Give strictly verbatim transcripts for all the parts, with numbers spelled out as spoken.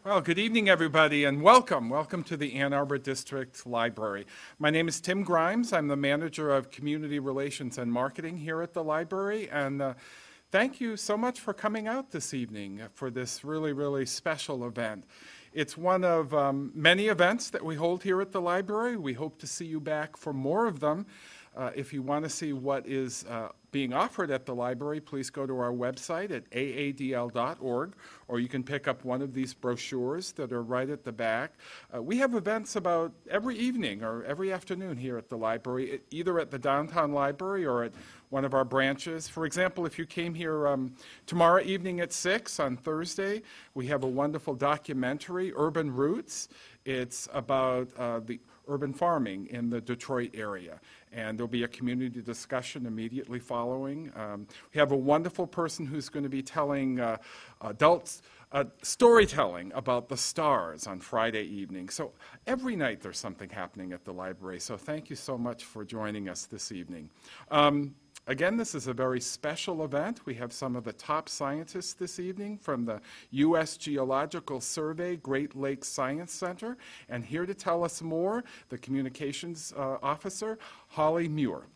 Well, good evening, everybody, and welcome. Welcome to the Ann Arbor District Library. My name is Tim Grimes. I'm the Manager of Community Relations and Marketing here at the library, and uh, thank you so much for coming out this evening for this really, really special event. It's one of um, many events that we hold here at the library. We hope to see you back for more of them. Uh, if you want to see what is uh, being offered at the library, please go to our website at A A D L dot org, or you can pick up one of these brochures that are right at the back. Uh, we have events about every evening or every afternoon here at the library, either at the downtown library or at one of our branches. For example, if you came here um, tomorrow evening at six on Thursday, we have a wonderful documentary, Urban Roots. It's about uh, the urban farming in the Detroit area. And there'll be a community discussion immediately following. Um, we have a wonderful person who's going to be telling uh, adults uh, storytelling about the stars on Friday evening. So every night there's something happening at the library. So thank you so much for joining us this evening. Um, Again, this is a very special event. We have some of the top scientists this evening from the U S Geological Survey Great Lakes Science Center. And here to tell us more, the Communications uh, Officer, Holly Muir.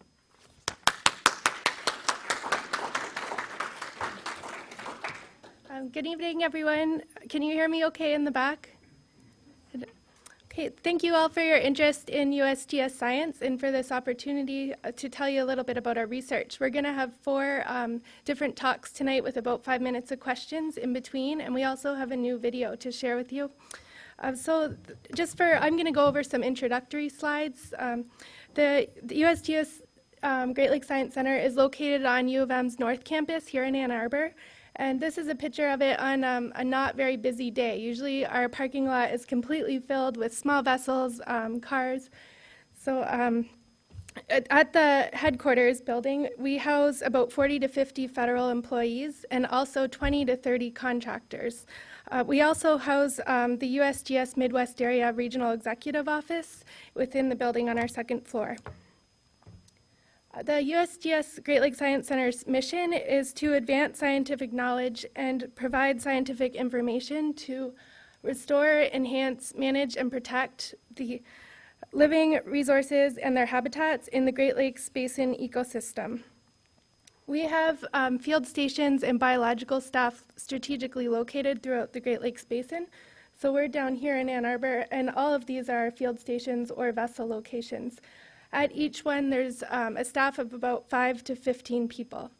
Um, good evening, everyone. Can you hear me okay in the back? Okay, thank you all for your interest in U S G S science and for this opportunity uh, to tell you a little bit about our research. We're going to have four um, different talks tonight with about five minutes of questions in between, and we also have a new video to share with you. Uh, so just for, I'm going to go over some introductory slides. Um, the, the U S G S um, Great Lakes Science Center is located on U of M's North Campus here in Ann Arbor. And this is a picture of it on um, a not very busy day. Usually our parking lot is completely filled with small vessels, um, cars. So um, at, at the headquarters building, we house about forty to fifty federal employees and also twenty to thirty contractors. Uh, we also house um, the U S G S Midwest Area Regional Executive Office within the building on our second floor. The U S G S Great Lakes Science Center's mission is to advance scientific knowledge and provide scientific information to restore, enhance, manage, and protect the living resources and their habitats in the Great Lakes Basin ecosystem. We have um, field stations and biological staff strategically located throughout the Great Lakes Basin. So we're down here in Ann Arbor, and all of these are field stations or vessel locations. At each one, there's um, a staff of about five to fifteen people.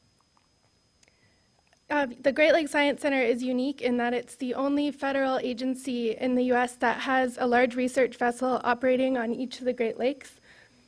Uh, the Great Lakes Science Center is unique in that it's the only federal agency in the U S that has a large research vessel operating on each of the Great Lakes.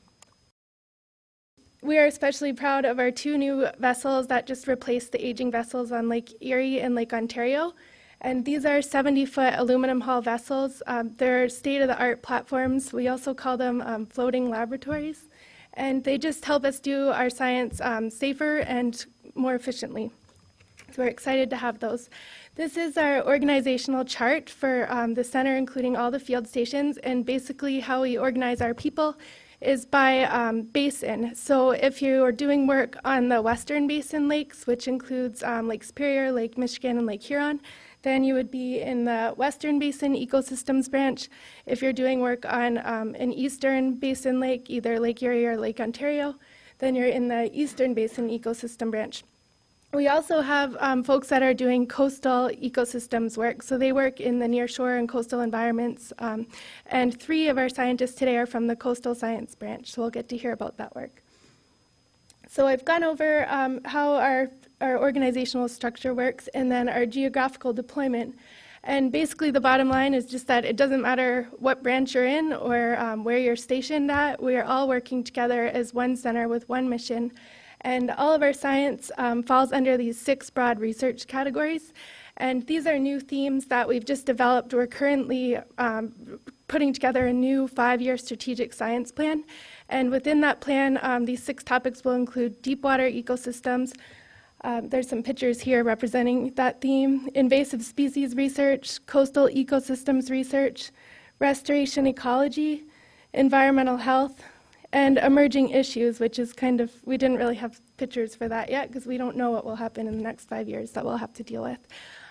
We are especially proud of our two new vessels that just replaced the aging vessels on Lake Erie and Lake Ontario. And these are seventy-foot aluminum hull vessels. Um, they're state-of-the-art platforms. We also call them um, floating laboratories. And they just help us do our science um, safer and more efficiently. So we're excited to have those. This is our organizational chart for um, the center, including all the field stations. And basically how we organize our people is by um, basin. So if you are doing work on the Western Basin lakes, which includes um, Lake Superior, Lake Michigan, and Lake Huron, then you would be in the Western Basin Ecosystems Branch. If you're doing work on um, an Eastern Basin lake, either Lake Erie or Lake Ontario, then you're in the Eastern Basin Ecosystem Branch. We also have um, folks that are doing coastal ecosystems work, so they work in the nearshore and coastal environments, um, and three of our scientists today are from the Coastal Science Branch, so we'll get to hear about that work. So I've gone over um, how our, our organizational structure works and then our geographical deployment. And basically the bottom line is just that it doesn't matter what branch you're in or um, where you're stationed at, we are all working together as one center with one mission. And all of our science um, falls under these six broad research categories. And these are new themes that we've just developed. We're currently um, putting together a new five-year strategic science plan. And within that plan, um, these six topics will include deep water ecosystems. Um, there's some pictures here representing that theme. Invasive species research, coastal ecosystems research, restoration ecology, environmental health, and emerging issues, which is kind of, we didn't really have pictures for that yet because we don't know what will happen in the next five years that we'll have to deal with.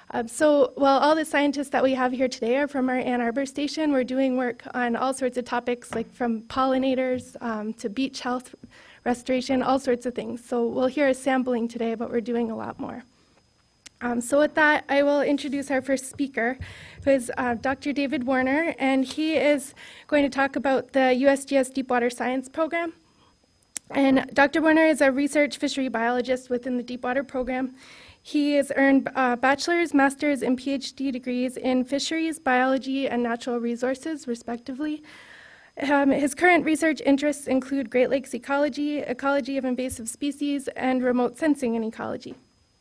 Um, so, well, all the scientists that we have here today are from our Ann Arbor station. We're doing work on all sorts of topics, like from pollinators um, to beach health restoration, all sorts of things. So we'll hear a sampling today, but we're doing a lot more. Um, so with that, I will introduce our first speaker, who is uh, Doctor David Warner, and he is going to talk about the U S G S Deepwater Science Program. And Doctor Warner is a research fishery biologist within the Deepwater Program. He has earned uh, bachelor's, master's, and PhD degrees in fisheries, biology, and natural resources, respectively. Um, his current research interests include Great Lakes ecology, ecology of invasive species, and remote sensing in ecology.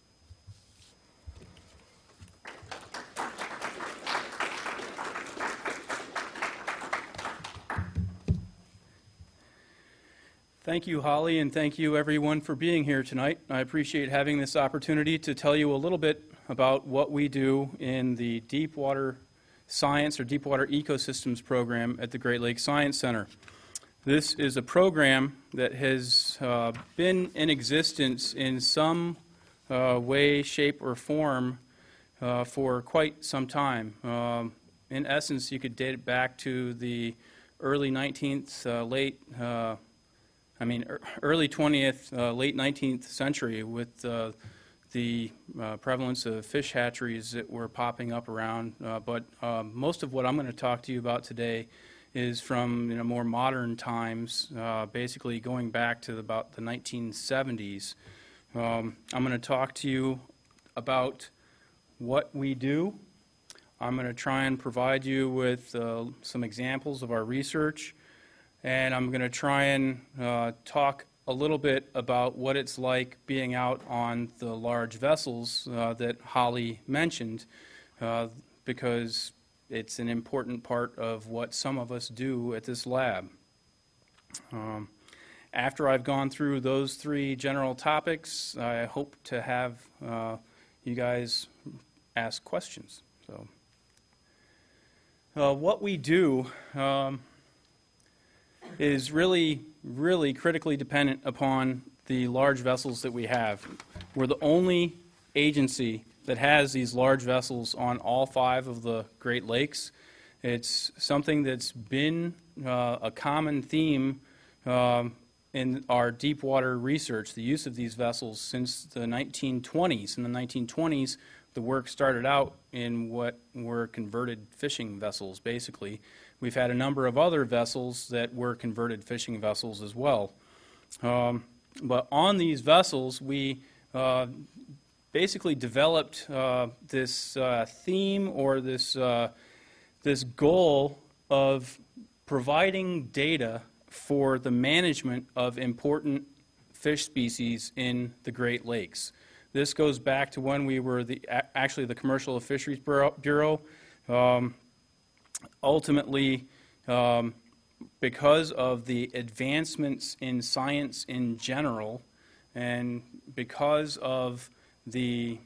Thank you, Holly, and thank you, everyone, for being here tonight. I appreciate having this opportunity to tell you a little bit about what we do in the Deepwater Science or Deepwater Ecosystems program at the Great Lakes Science Center. This is a program that has uh, been in existence in some uh, way, shape, or form uh, for quite some time. Um, in essence, you could date it back to the early nineteenth, uh, late uh, I mean, early twentieth, uh, late nineteenth century with uh, the uh, prevalence of fish hatcheries that were popping up around. Uh, but um, most of what I'm going to talk to you about today is from you know, more modern times, uh, basically going back to about the nineteen seventies. Um, I'm going to talk to you about what we do. I'm going to try and provide you with uh, some examples of our research. And I'm going to try and uh, talk a little bit about what it's like being out on the large vessels uh, that Holly mentioned, uh, because it's an important part of what some of us do at this lab. Um, after I've gone through those three general topics, I hope to have uh, you guys ask questions. So, uh, what we do Um, is really, really critically dependent upon the large vessels that we have. We're the only agency that has these large vessels on all five of the Great Lakes. It's something that's been uh, a common theme um, in our deep water research, the use of these vessels since the nineteen twenties. In the nineteen twenties, the work started out in what were converted fishing vessels, basically. We've had a number of other vessels that were converted fishing vessels as well. Um, but on these vessels, we uh, basically developed uh, this uh, theme or this, uh, this goal of providing data for the management of important fish species in the Great Lakes. This goes back to when we were the, actually the Commercial Fisheries Bureau. Um, Ultimately, um, because of the advancements in science in general, and because of the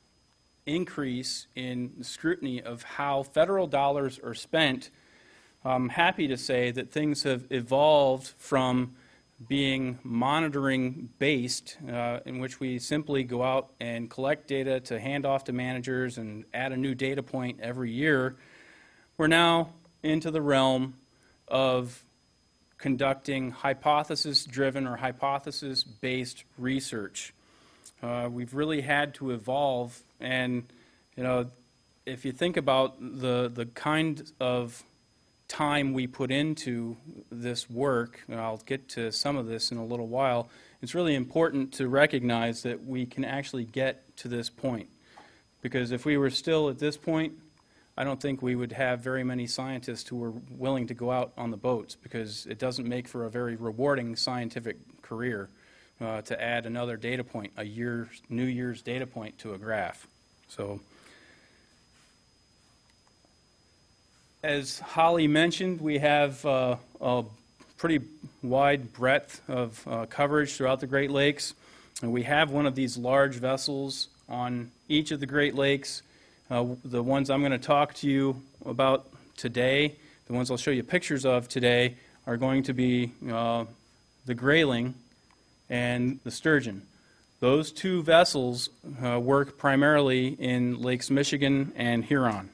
increase in scrutiny of how federal dollars are spent, I'm happy to say that things have evolved from being monitoring based, uh, in which we simply go out and collect data to hand off to managers and add a new data point every year. We're now into the realm of conducting hypothesis-driven or hypothesis-based research. Uh, we've really had to evolve, and you know, if you think about the the kind of time we put into this work, and I'll get to some of this in a little while, it's really important to recognize that we can actually get to this point. Because if we were still at this point, I don't think we would have very many scientists who were willing to go out on the boats, because it doesn't make for a very rewarding scientific career uh, to add another data point, a year, New Year's data point to a graph. So, as Holly mentioned, we have uh, a pretty wide breadth of uh, coverage throughout the Great Lakes. And we have one of these large vessels on each of the Great Lakes. Uh, the ones I'm going to talk to you about today, the ones I'll show you pictures of today, are going to be uh, the grayling and the sturgeon. Those two vessels uh, work primarily in Lakes Michigan and Huron.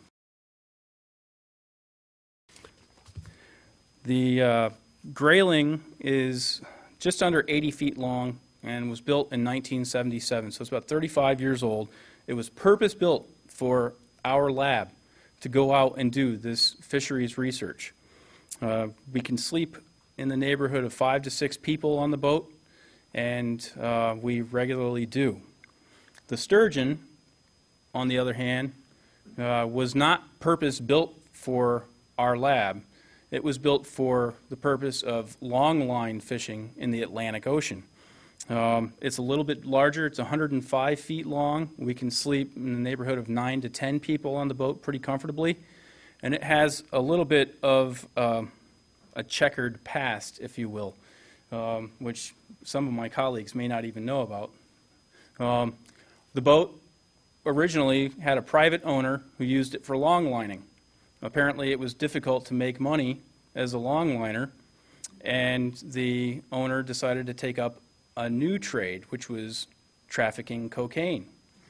The uh, Grayling is just under eighty feet long and was built in nineteen seventy-seven, so it's about thirty-five years old. It was purpose-built for our lab to go out and do this fisheries research. Uh, we can sleep in the neighborhood of five to six people on the boat, and uh, we regularly do. The Sturgeon, on the other hand, uh, was not purpose-built for our lab. It was built for the purpose of long-line fishing in the Atlantic Ocean. Um, it's a little bit larger. It's one hundred five feet long. We can sleep in the neighborhood of nine to ten people on the boat pretty comfortably. And it has a little bit of uh, a checkered past, if you will, um, which some of my colleagues may not even know about. Um, the boat originally had a private owner who used it for longlining. Apparently, it was difficult to make money as a longliner, and the owner decided to take up a new trade, which was trafficking cocaine.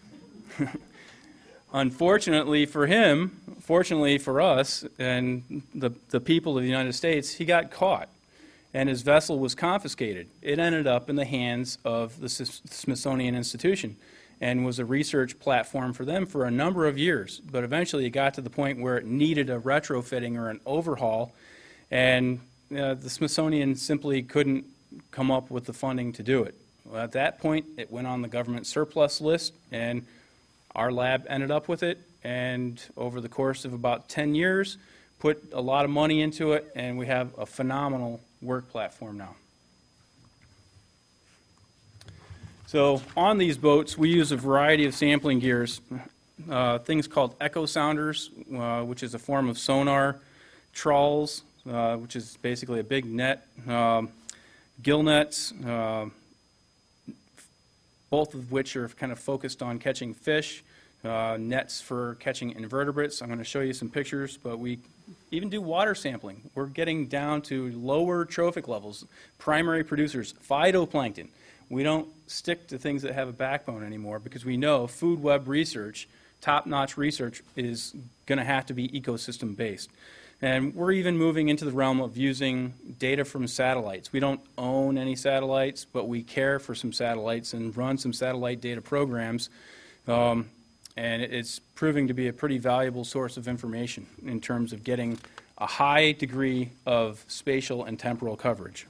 Unfortunately for him, fortunately for us and the, the people of the United States, he got caught, and his vessel was confiscated. It ended up in the hands of the Smithsonian Institution and was a research platform for them for a number of years. But eventually it got to the point where it needed a retrofitting or an overhaul, and uh, the Smithsonian simply couldn't come up with the funding to do it. Well, at that point, it went on the government surplus list, and our lab ended up with it, and over the course of about ten years, put a lot of money into it, and we have a phenomenal work platform now. So on these boats, we use a variety of sampling gears, uh, things called echo sounders, uh, which is a form of sonar, trawls, uh, which is basically a big net, um, gill nets, uh, both of which are kind of focused on catching fish, uh, nets for catching invertebrates. I'm going to show you some pictures, but we even do water sampling. We're getting down to lower trophic levels, primary producers, phytoplankton. We don't stick to things that have a backbone anymore because we know food web research, top-notch research, is going to have to be ecosystem-based. And we're even moving into the realm of using data from satellites. We don't own any satellites, but we care for some satellites and run some satellite data programs. Um, and it's proving to be a pretty valuable source of information in terms of getting a high degree of spatial and temporal coverage.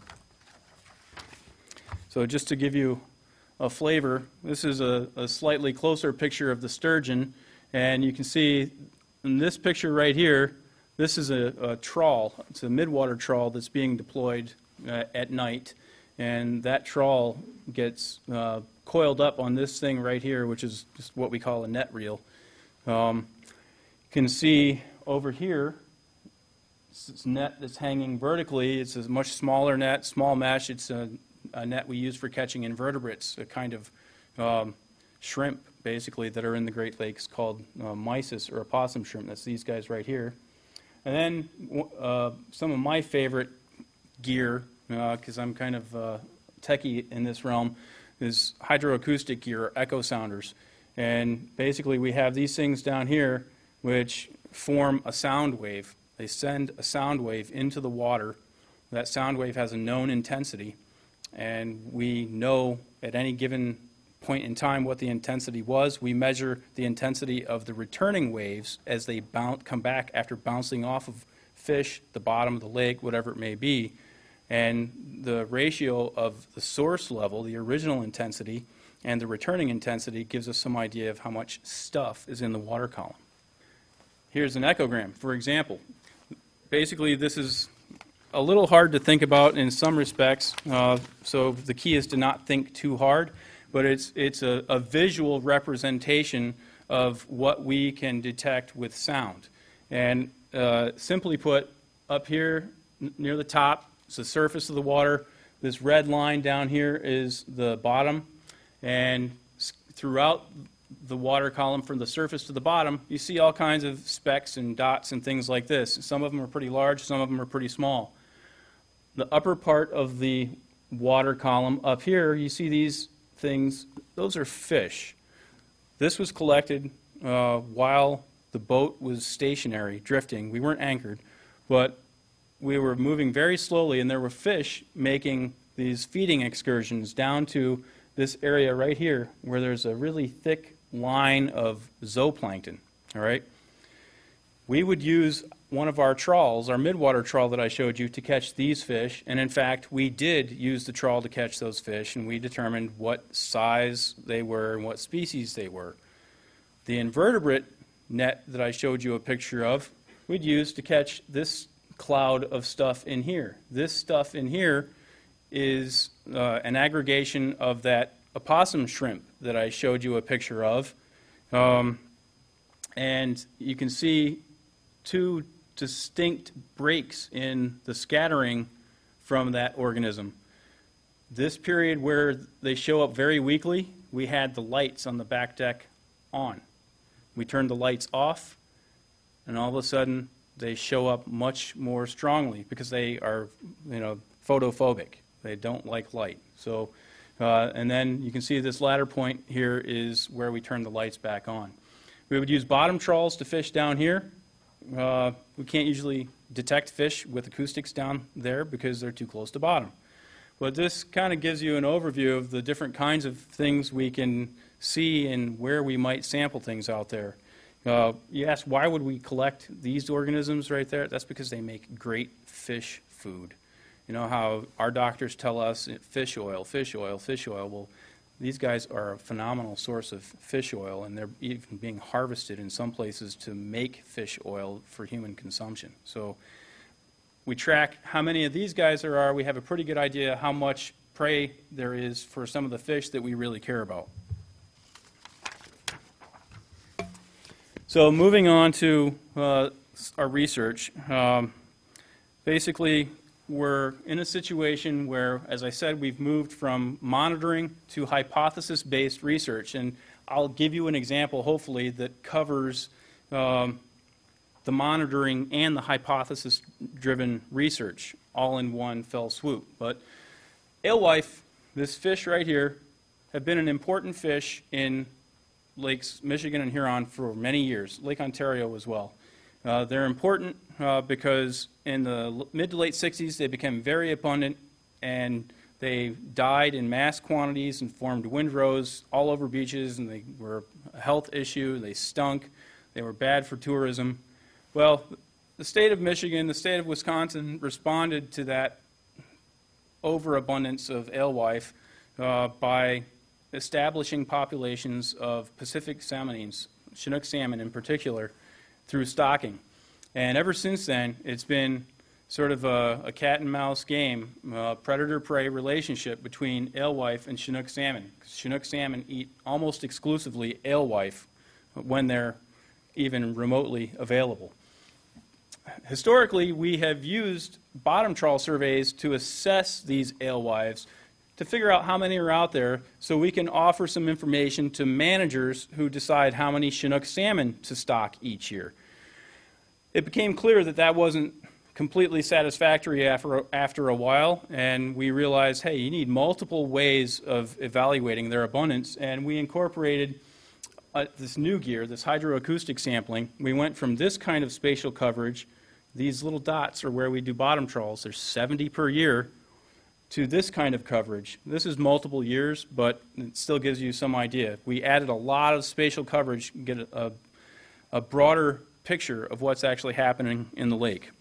So just to give you a flavor, this is a, a slightly closer picture of the sturgeon. And you can see in this picture right here, this is a, a trawl. It's a midwater trawl that's being deployed uh, at night, and that trawl gets uh, coiled up on this thing right here, which is just what we call a net reel. Um, you can see over here, this net that's hanging vertically. It's a much smaller net, small mesh. It's a, a net we use for catching invertebrates, a kind of um, shrimp, basically, that are in the Great Lakes called uh, mysis or opossum shrimp. That's these guys right here. And then uh, some of my favorite gear, because uh, I'm kind of uh, techie in this realm, is hydroacoustic gear, or echo sounders. And basically we have these things down here which form a sound wave. They send a sound wave into the water. That sound wave has a known intensity, and we know at any given point in time what the intensity was. We measure the intensity of the returning waves as they bounce, come back after bouncing off of fish, the bottom of the lake, whatever it may be. And the ratio of the source level, the original intensity, and the returning intensity gives us some idea of how much stuff is in the water column. Here's an echogram, for example. Basically, this is a little hard to think about in some respects, uh, so the key is to not think too hard. But it's, it's a, a visual representation of what we can detect with sound. And uh, simply put, up here n near the top is the surface of the water. This red line down here is the bottom. And throughout the water column from the surface to the bottom, you see all kinds of specks and dots and things like this. Some of them are pretty large, some of them are pretty small. The upper part of the water column up here, you see these things, those are fish. This was collected uh, while the boat was stationary, drifting. We weren't anchored, but we were moving very slowly, and there were fish making these feeding excursions down to this area right here where there's a really thick line of zooplankton, all right? We would use one of our trawls, our midwater trawl that I showed you, to catch these fish, and in fact, we did use the trawl to catch those fish, and we determined what size they were and what species they were. The invertebrate net that I showed you a picture of, we'd use to catch this cloud of stuff in here. This stuff in here is uh, an aggregation of that opossum shrimp that I showed you a picture of. Um, and you can see two distinct breaks in the scattering from that organism. This period where they show up very weakly, we had the lights on the back deck on. We turned the lights off, and all of a sudden they show up much more strongly because they are, you know, photophobic. They don't like light. So, uh, and then you can see this latter point here is where we turn the lights back on. We would use bottom trawls to fish down here. Uh, we can't usually detect fish with acoustics down there because they're too close to bottom. But this kind of gives you an overview of the different kinds of things we can see and where we might sample things out there. Uh, you ask, why would we collect these organisms right there? That's because they make great fish food. You know how our doctors tell us fish oil, fish oil, fish oil. Well, these guys are a phenomenal source of fish oil, and they're even being harvested in some places to make fish oil for human consumption. So we track how many of these guys there are. We have a pretty good idea how much prey there is for some of the fish that we really care about. So moving on to uh, our research, um, basically we're in a situation where, as I said, we've moved from monitoring to hypothesis-based research. And I'll give you an example, hopefully, that covers um, the monitoring and the hypothesis-driven research all in one fell swoop. But alewife, this fish right here, have been an important fish in Lakes Michigan and Huron for many years, Lake Ontario as well. Uh, they're important uh, because in the mid to late sixties they became very abundant, and they died in mass quantities and formed windrows all over beaches, and they were a health issue. They stunk. They were bad for tourism. Well, the state of Michigan, the state of Wisconsin responded to that overabundance of alewife uh, by establishing populations of Pacific salmonines, Chinook salmon in particular, through stocking. And ever since then, it's been sort of a, a cat and mouse game, uh, predator-prey relationship between alewife and Chinook salmon. Chinook salmon eat almost exclusively alewife when they're even remotely available. Historically, we have used bottom trawl surveys to assess these alewives to figure out how many are out there so we can offer some information to managers who decide how many Chinook salmon to stock each year. It became clear that that wasn't completely satisfactory after, after a while, and we realized, hey, you need multiple ways of evaluating their abundance, and we incorporated uh, this new gear, this hydroacoustic sampling. We went from this kind of spatial coverage, these little dots are where we do bottom trawls, there's seventy per year, to this kind of coverage. This is multiple years, but it still gives you some idea. We added a lot of spatial coverage, get a, a, a broader picture of what's actually happening in the lake.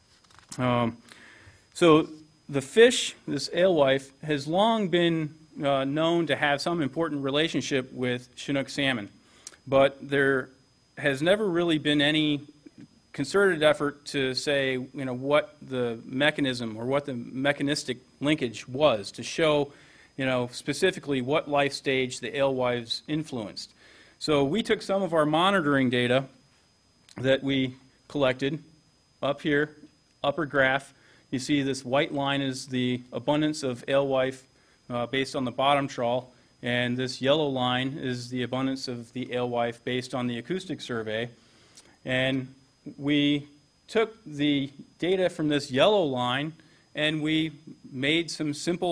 Um, so the fish, this alewife, has long been uh, known to have some important relationship with Chinook salmon, but there has never really been any concerted effort to say, you know, what the mechanism or what the mechanistic linkage was to show, you know, specifically what life stage the alewives influenced. So we took some of our monitoring data that we collected up here, upper graph. You see this white line is the abundance of alewife uh, based on the bottom trawl, and this yellow line is the abundance of the alewife based on the acoustic survey. And we took the data from this yellow line and we made some simple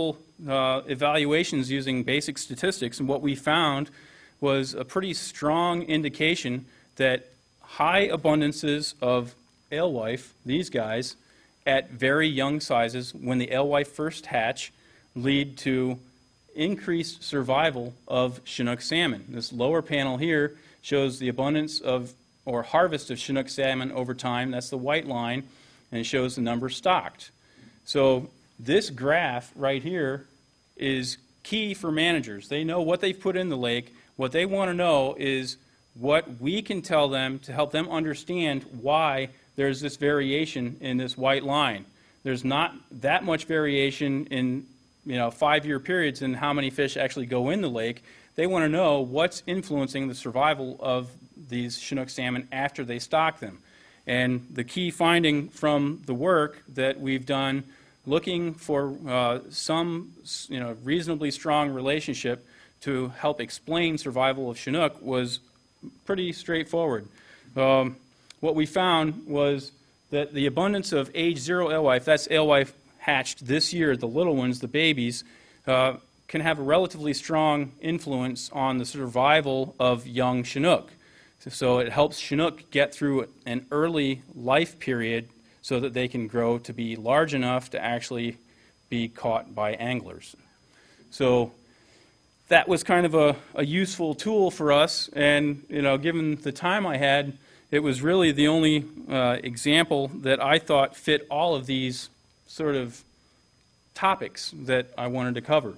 uh, evaluations using basic statistics, and what we found was a pretty strong indication that high abundances of alewife, these guys, at very young sizes, when the alewife first hatch, lead to increased survival of Chinook salmon. This lower panel here shows the abundance of, or harvest of Chinook salmon over time. That's the white line, and it shows the number stocked. So this graph right here is key for managers. They know what they've put in the lake. What they want to know is what we can tell them to help them understand why there's this variation in this white line. There's not that much variation in, you know, five-year periods in how many fish actually go in the lake. They want to know what's influencing the survival of these Chinook salmon after they stock them. And the key finding from the work that we've done looking for uh, some, you know, reasonably strong relationship to help explain survival of Chinook was pretty straightforward. Um, what we found was that the abundance of age zero alewife, that's alewife hatched this year, the little ones, the babies, uh, can have a relatively strong influence on the survival of young Chinook. So it helps Chinook get through an early life period so that they can grow to be large enough to actually be caught by anglers. So that was kind of a, a useful tool for us, and you know, given the time I had, it was really the only uh, example that I thought fit all of these sort of topics that I wanted to cover.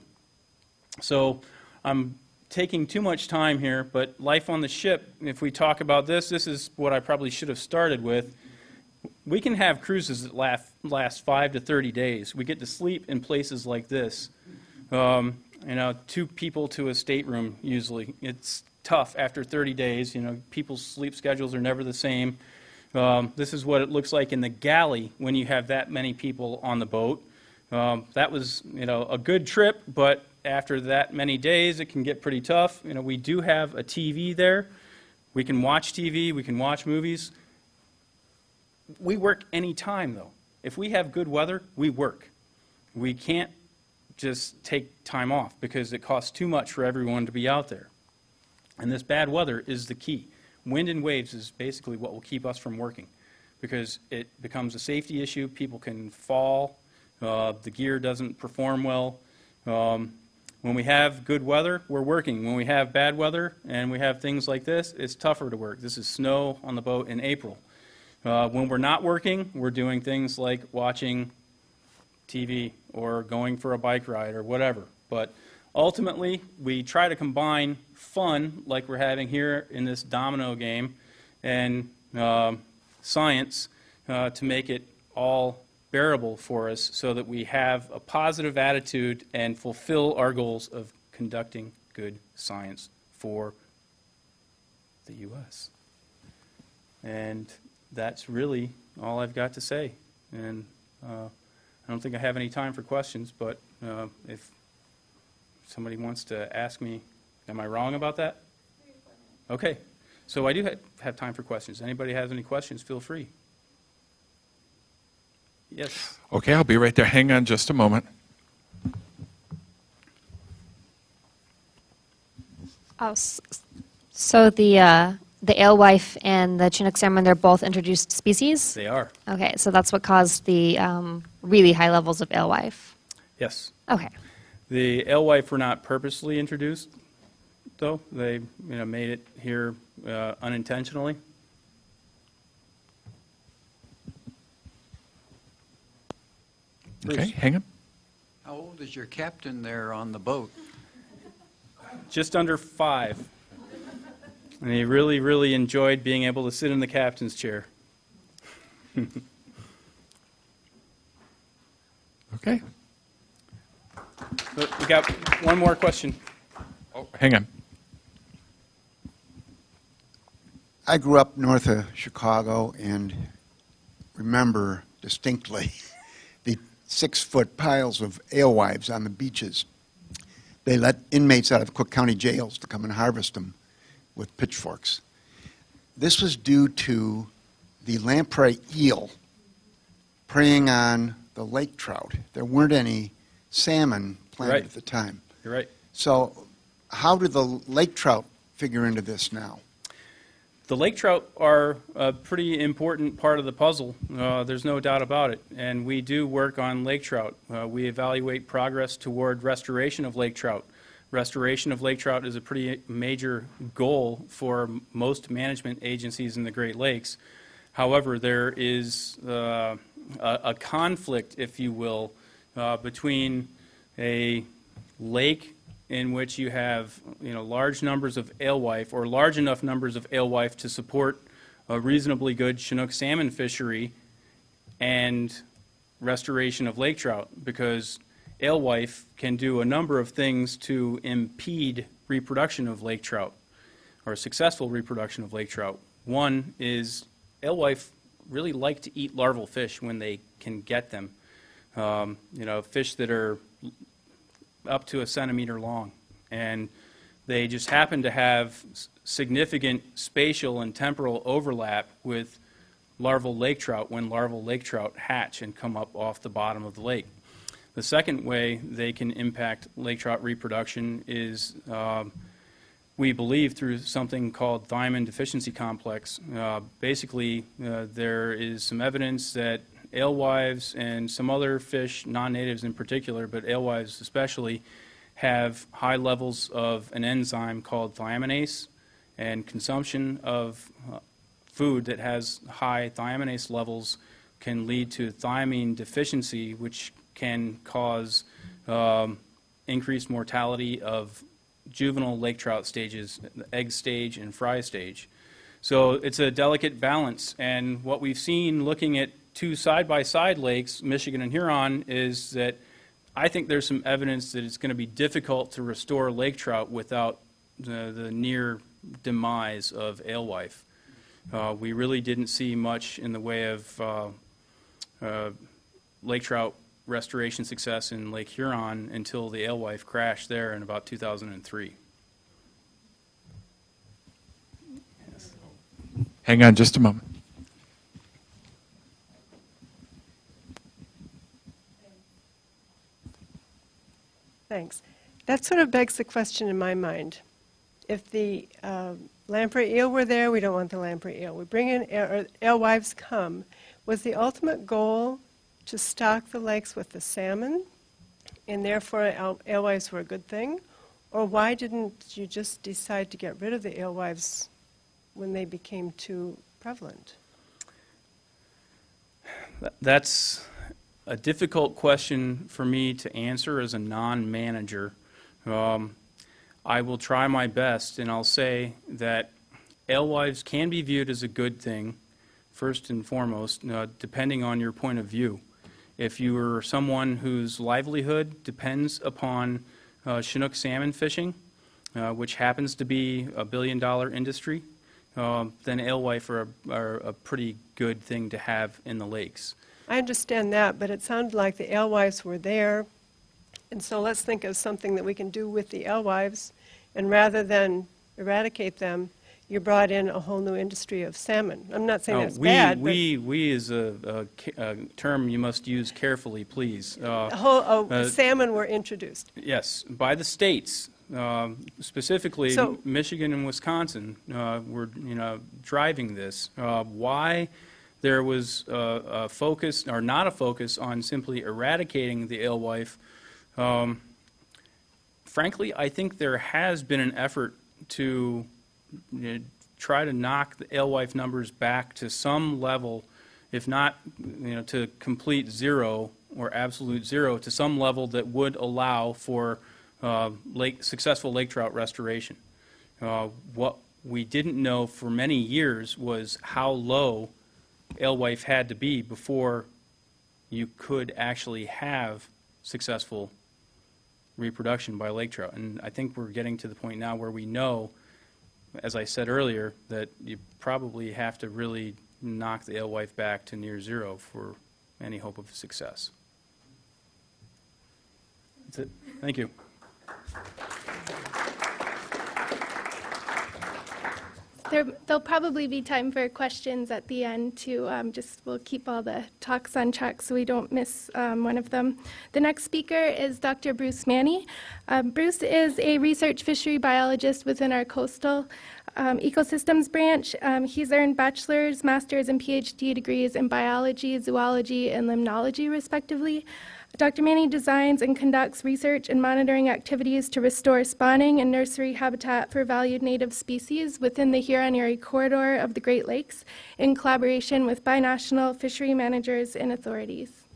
So I'm taking too much time here, but life on the ship, if we talk about this, this is what I probably should have started with. We can have cruises that last, last five to thirty days. We get to sleep in places like this. Um, you know, two people to a stateroom usually. It's tough after thirty days. You know, people's sleep schedules are never the same. Um, this is what it looks like in the galley when you have that many people on the boat. Um, that was, you know, a good trip, but after that many days, it can get pretty tough. You know, we do have a T V there. We can watch T V. We can watch movies. We work any time, though. If we have good weather, we work. We can't just take time off because it costs too much for everyone to be out there. And this bad weather is the key. Wind and waves is basically what will keep us from working because it becomes a safety issue. People can fall. Uh, the gear doesn't perform well. Um, when we have good weather, we're working. When we have bad weather and we have things like this, it's tougher to work. This is snow on the boat in April. Uh, when we're not working, we're doing things like watching T V or going for a bike ride or whatever. But ultimately, we try to combine fun, like we're having here in this domino game, and uh, science uh, to make it all bearable for us so that we have a positive attitude and fulfill our goals of conducting good science for the U S And that's really all I've got to say. And uh, I don't think I have any time for questions, but uh, if somebody wants to ask me, am I wrong about that? Okay. So I do ha have time for questions. Anybody has any questions, feel free. Yes. Okay, I'll be right there. Hang on just a moment. Oh, s- so the uh, the alewife and the Chinook salmon, they're both introduced species? They are. Okay, so that's what caused the um, really high levels of alewife. Yes. Okay. The alewife were not purposely introduced, though. They, you know, made it here uh, unintentionally. Okay, Bruce. hang on. How old is your captain there on the boat? Just under five. And he really, really enjoyed being able to sit in the captain's chair. Okay. But we got one more question. Oh, hang on. I grew up north of Chicago and remember distinctly the six-foot piles of alewives on the beaches. They let inmates out of Cook County jails to come and harvest them with pitchforks. This was due to the lamprey eel preying on the lake trout. There weren't any salmon planted Right. at the time. You're right. So how do the lake trout figure into this now? The lake trout are a pretty important part of the puzzle. Uh, there's no doubt about it. And we do work on lake trout. Uh, we evaluate progress toward restoration of lake trout. Restoration of lake trout is a pretty major goal for m- most management agencies in the Great Lakes. However, there is uh, a, a conflict, if you will, uh, between a lake in which you have, you know, large numbers of alewife or large enough numbers of alewife to support a reasonably good Chinook salmon fishery and restoration of lake trout, because alewife can do a number of things to impede reproduction of lake trout or successful reproduction of lake trout. One is alewife really like to eat larval fish when they can get them. Um, you know, fish that are up to a centimeter long, and they just happen to have s- significant spatial and temporal overlap with larval lake trout when larval lake trout hatch and come up off the bottom of the lake. The second way they can impact lake trout reproduction is, um, we believe, through something called thiamine deficiency complex. Uh, basically, uh, there is some evidence that alewives and some other fish, non-natives in particular, but alewives especially, have high levels of an enzyme called thiaminase, and consumption of uh, food that has high thiaminase levels can lead to thiamine deficiency, which can cause um, increased mortality of juvenile lake trout stages, the egg stage and fry stage. So it's a delicate balance, and what we've seen looking at two side-by-side lakes, Michigan and Huron, is that I think there's some evidence that it's going to be difficult to restore lake trout without the, the near demise of alewife. Uh, we really didn't see much in the way of uh, uh, lake trout restoration success in Lake Huron until the alewife crashed there in about two thousand three. Yes. Hang on just a moment. Thanks. That sort of begs the question in my mind. If the uh, lamprey eel were there, we don't want the lamprey eel. We bring in, or alewives come. Was the ultimate goal to stock the lakes with the salmon, and therefore ale- alewives were a good thing? Or why didn't you just decide to get rid of the alewives when they became too prevalent? That's a difficult question for me to answer as a non-manager. Um, I will try my best, and I'll say that alewives can be viewed as a good thing, first and foremost, uh, depending on your point of view. If you are someone whose livelihood depends upon uh, Chinook salmon fishing, uh, which happens to be a billion-dollar industry, uh, then alewife are, are a pretty good thing to have in the lakes. I understand that, but it sounded like the alewives were there, and so let's think of something that we can do with the alewives, and rather than eradicate them, you brought in a whole new industry of salmon. I'm not saying Uh, that's we, bad, we, we is a, a ca- a term you must use carefully, please. Uh, but a whole, oh, uh, salmon were introduced. Yes, by the states, um, specifically So- Michigan and Wisconsin, uh, were you know driving this. Uh, why there was uh, a focus or not a focus on simply eradicating the alewife? Um, frankly, I think there has been an effort to you know, try to knock the alewife numbers back to some level, if not you know to complete zero or absolute zero, to some level that would allow for uh, lake, successful lake trout restoration. Uh, what we didn't know for many years was how low alewife had to be before you could actually have successful reproduction by lake trout. And I think we're getting to the point now where we know, as I said earlier, that you probably have to really knock the alewife back to near zero for any hope of success. That's it. Thank you. there, there'll probably be time for questions at the end too. Um, just we'll keep all the talks on track so we don't miss um, one of them. The next speaker is Doctor Bruce Manny. Um, Bruce is a research fishery biologist within our coastal um, ecosystems branch. Um, he's earned bachelor's, master's, and PhD degrees in biology, zoology, and limnology, respectively. Doctor Manny designs and conducts research and monitoring activities to restore spawning and nursery habitat for valued native species within the Huron-Erie corridor of the Great Lakes in collaboration with binational fishery managers and authorities.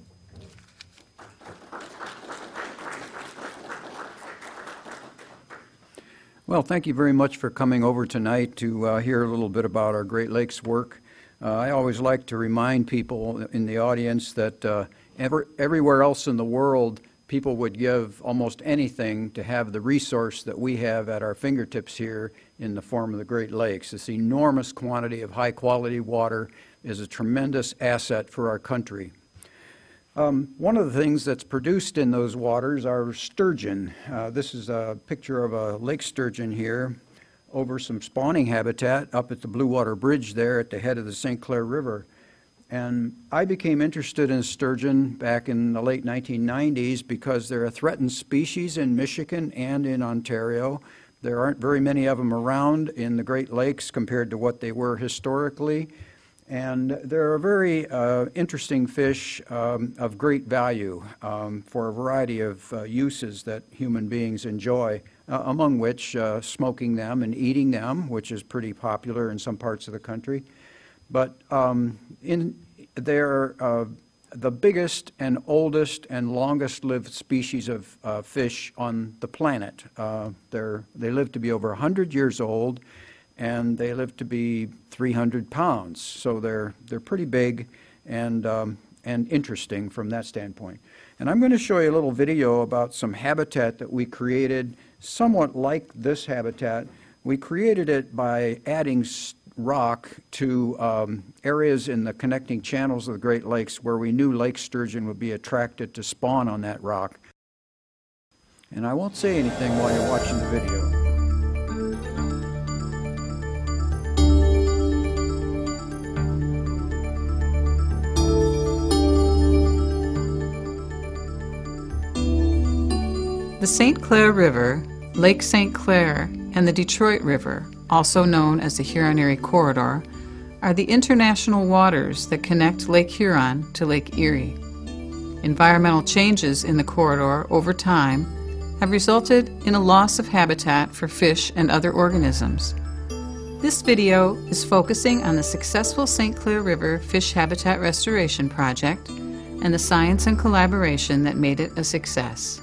Well, thank you very much for coming over tonight to uh, hear a little bit about our Great Lakes work. Uh, I always like to remind people in the audience that uh, Every, everywhere else in the world, people would give almost anything to have the resource that we have at our fingertips here in the form of the Great Lakes. This enormous quantity of high-quality water is a tremendous asset for our country. Um, one of the things that's produced in those waters are sturgeon. Uh, this is a picture of a lake sturgeon here over some spawning habitat up at the Blue Water Bridge there at the head of the Saint Clair River. And I became interested in sturgeon back in the late nineteen nineties because they're a threatened species in Michigan and in Ontario. There aren't very many of them around in the Great Lakes compared to what they were historically. And they're a very uh, interesting fish um, of great value um, for a variety of uh, uses that human beings enjoy, uh, among which uh, smoking them and eating them, which is pretty popular in some parts of the country. But um, in, they're uh, the biggest and oldest and longest-lived species of uh, fish on the planet. Uh, they're, they live to be over one hundred years old, and they live to be three hundred pounds. So they're, they're pretty big and, um, and interesting from that standpoint. And I'm going to show you a little video about some habitat that we created, somewhat like this habitat. We created it by adding rock to um, areas in the connecting channels of the Great Lakes where we knew lake sturgeon would be attracted to spawn on that rock. And I won't say anything while you're watching the video. The Saint Clair River, Lake Saint Clair, and the Detroit River, also known as the Huron-Erie Corridor, are the international waters that connect Lake Huron to Lake Erie. Environmental changes in the corridor over time have resulted in a loss of habitat for fish and other organisms. This video is focusing on the successful Saint Clair River Fish Habitat Restoration Project and the science and collaboration that made it a success.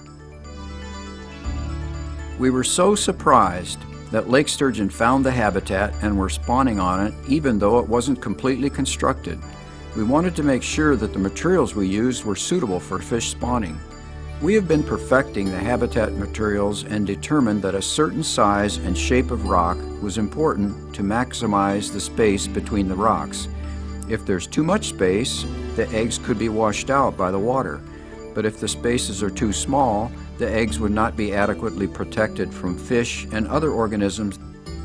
We were so surprised that lake sturgeon found the habitat and were spawning on it even though it wasn't completely constructed. We wanted to make sure that the materials we used were suitable for fish spawning. We have been perfecting the habitat materials and determined that a certain size and shape of rock was important to maximize the space between the rocks. If there's too much space, the eggs could be washed out by the water. But if the spaces are too small, the eggs would not be adequately protected from fish and other organisms.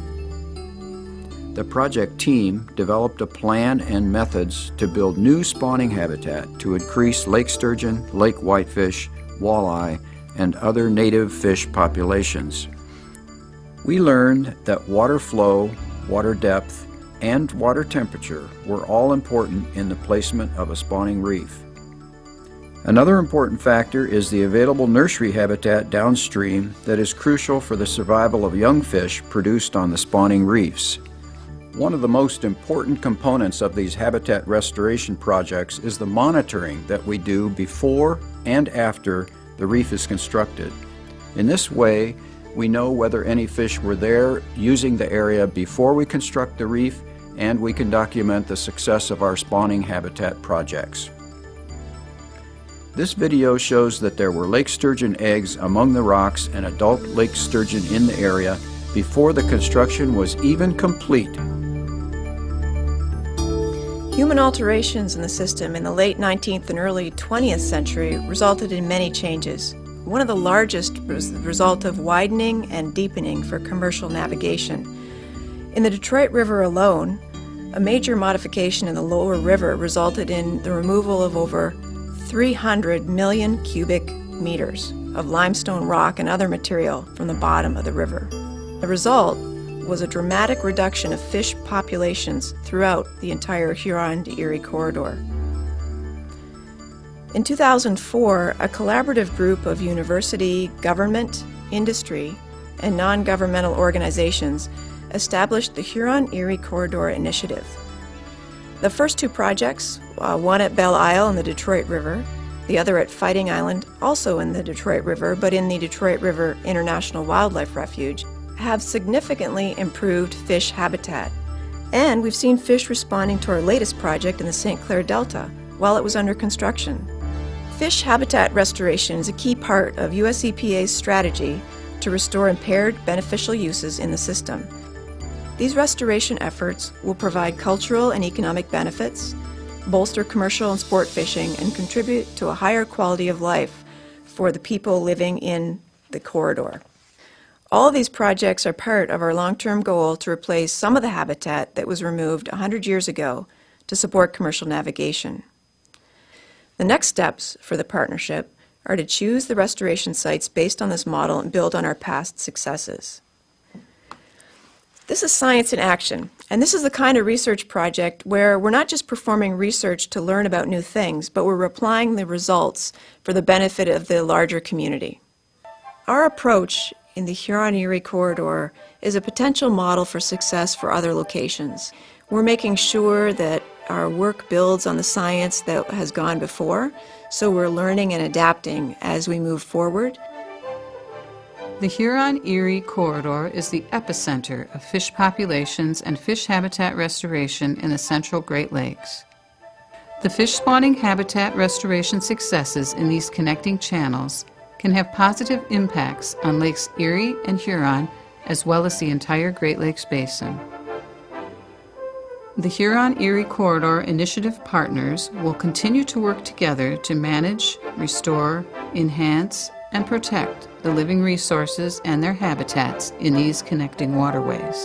The project team developed a plan and methods to build new spawning habitat to increase lake sturgeon, lake whitefish, walleye, and other native fish populations. We learned that water flow, water depth, and water temperature were all important in the placement of a spawning reef. Another important factor is the available nursery habitat downstream that is crucial for the survival of young fish produced on the spawning reefs. One of the most important components of these habitat restoration projects is the monitoring that we do before and after the reef is constructed. In this way, we know whether any fish were there using the area before we construct the reef, and we can document the success of our spawning habitat projects. This video shows that there were lake sturgeon eggs among the rocks and adult lake sturgeon in the area before the construction was even complete. Human alterations in the system in the late nineteenth and early twentieth century resulted in many changes. One of the largest was the result of widening and deepening for commercial navigation. In the Detroit River alone, a major modification in the lower river resulted in the removal of over three hundred million cubic meters of limestone rock and other material from the bottom of the river. The result was a dramatic reduction of fish populations throughout the entire Huron to Erie corridor. In two thousand four, a collaborative group of university, government, industry, and non-governmental organizations established the Huron-Erie Corridor Initiative. The first two projects, uh, one at Belle Isle in the Detroit River, the other at Fighting Island, also in the Detroit River, but in the Detroit River International Wildlife Refuge, have significantly improved fish habitat. And we've seen fish responding to our latest project in the Saint Clair Delta while it was under construction. Fish habitat restoration is a key part of U S E P A's strategy to restore impaired beneficial uses in the system. These restoration efforts will provide cultural and economic benefits, bolster commercial and sport fishing, and contribute to a higher quality of life for the people living in the corridor. All of these projects are part of our long-term goal to replace some of the habitat that was removed one hundred years ago to support commercial navigation. The next steps for the partnership are to choose the restoration sites based on this model and build on our past successes. This is science in action, and this is the kind of research project where we're not just performing research to learn about new things, but we're applying the results for the benefit of the larger community. Our approach in the Huron-Erie corridor is a potential model for success for other locations. We're making sure that our work builds on the science that has gone before, so we're learning and adapting as we move forward. The Huron-Erie corridor is the epicenter of fish populations and fish habitat restoration in the central Great Lakes. The fish spawning habitat restoration successes in these connecting channels can have positive impacts on Lakes Erie and Huron, as well as the entire Great Lakes Basin. The Huron-Erie Corridor Initiative partners will continue to work together to manage, restore, enhance, and protect the living resources and their habitats in these connecting waterways.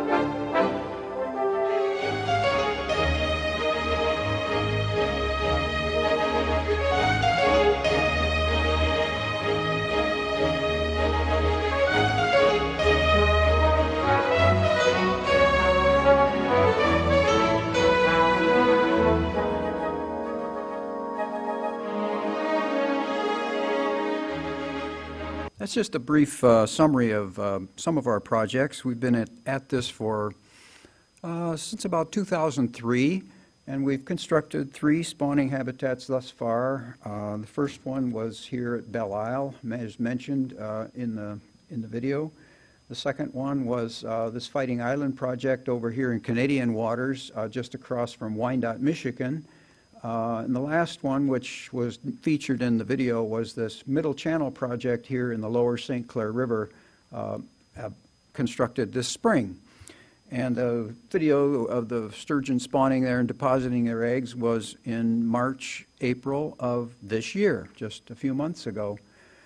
That's just a brief uh, summary of uh, some of our projects. We've been at, at this for uh, since about two thousand three, and we've constructed three spawning habitats thus far. Uh, the first one was here at Belle Isle, as mentioned uh, in the in the video. The second one was uh, this Fighting Island project over here in Canadian waters, uh, just across from Wyandotte, Michigan. Uh, and the last one, which was featured in the video, was this Middle Channel project here in the lower Saint Clair River, uh, uh, constructed this spring. And the video of the sturgeon spawning there and depositing their eggs was in March, April of this year, just a few months ago.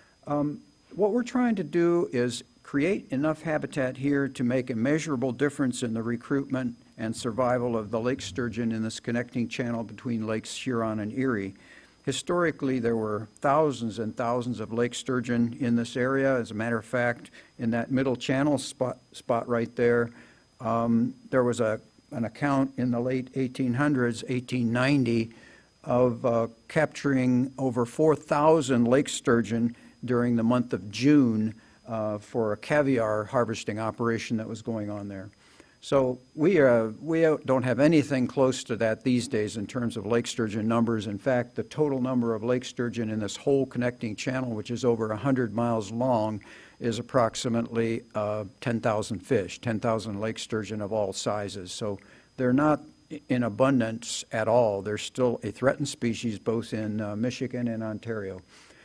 Um, what we're trying to do is create enough habitat here to make a measurable difference in the recruitment and survival of the lake sturgeon in this connecting channel between Lakes Huron and Erie. Historically, there were thousands and thousands of lake sturgeon in this area. As a matter of fact, in that middle channel spot, spot right there, um, there was a, an account in the late eighteen hundreds, eighteen ninety, of uh, capturing over four thousand lake sturgeon during the month of June uh, for a caviar harvesting operation that was going on there. So we, uh, we don't have anything close to that these days in terms of lake sturgeon numbers. In fact, the total number of lake sturgeon in this whole connecting channel, which is over one hundred miles long, is approximately uh, ten thousand fish, ten thousand lake sturgeon of all sizes. So they're not in abundance at all. They're still a threatened species both in uh, Michigan and Ontario.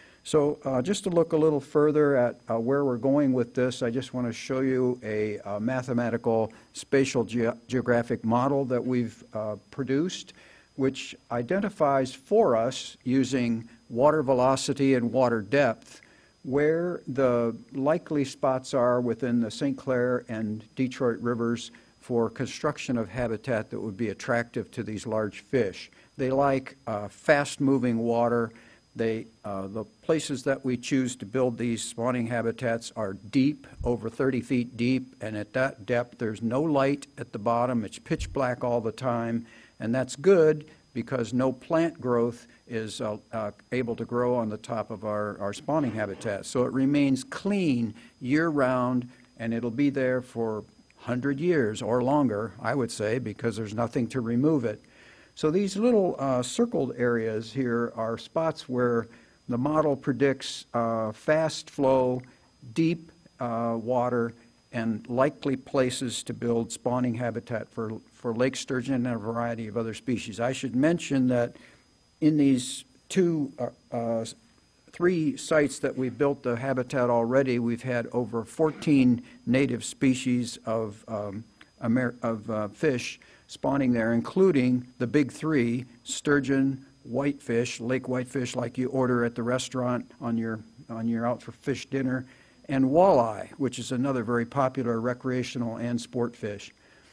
So uh, just to look a little further at uh, where we're going with this, I just want to show you a, a mathematical spatial ge geographic model that we've uh, produced, which identifies for us using water velocity and water depth where the likely spots are within the Saint Clair and Detroit rivers for construction of habitat that would be attractive to these large fish. They like uh, fast-moving water. They, uh, the places that we choose to build these spawning habitats are deep, over thirty feet deep, and at that depth there's no light at the bottom. It's pitch black all the time, and that's good because no plant growth is uh, uh, able to grow on the top of our, our spawning habitat. So it remains clean year-round, and it'll be there for one hundred years or longer, I would say, because there's nothing to remove it. So these little uh, circled areas here are spots where the model predicts uh, fast flow, deep uh, water, and likely places to build spawning habitat for, for lake sturgeon and a variety of other species. I should mention that in these two, uh, uh, three sites that we've built the habitat already, we've had over fourteen native species of, um, Amer of uh, fish spawning there, including the big three: sturgeon, whitefish, lake whitefish like you order at the restaurant on your, on your out for fish dinner, and walleye, which is another very popular recreational and sport fish.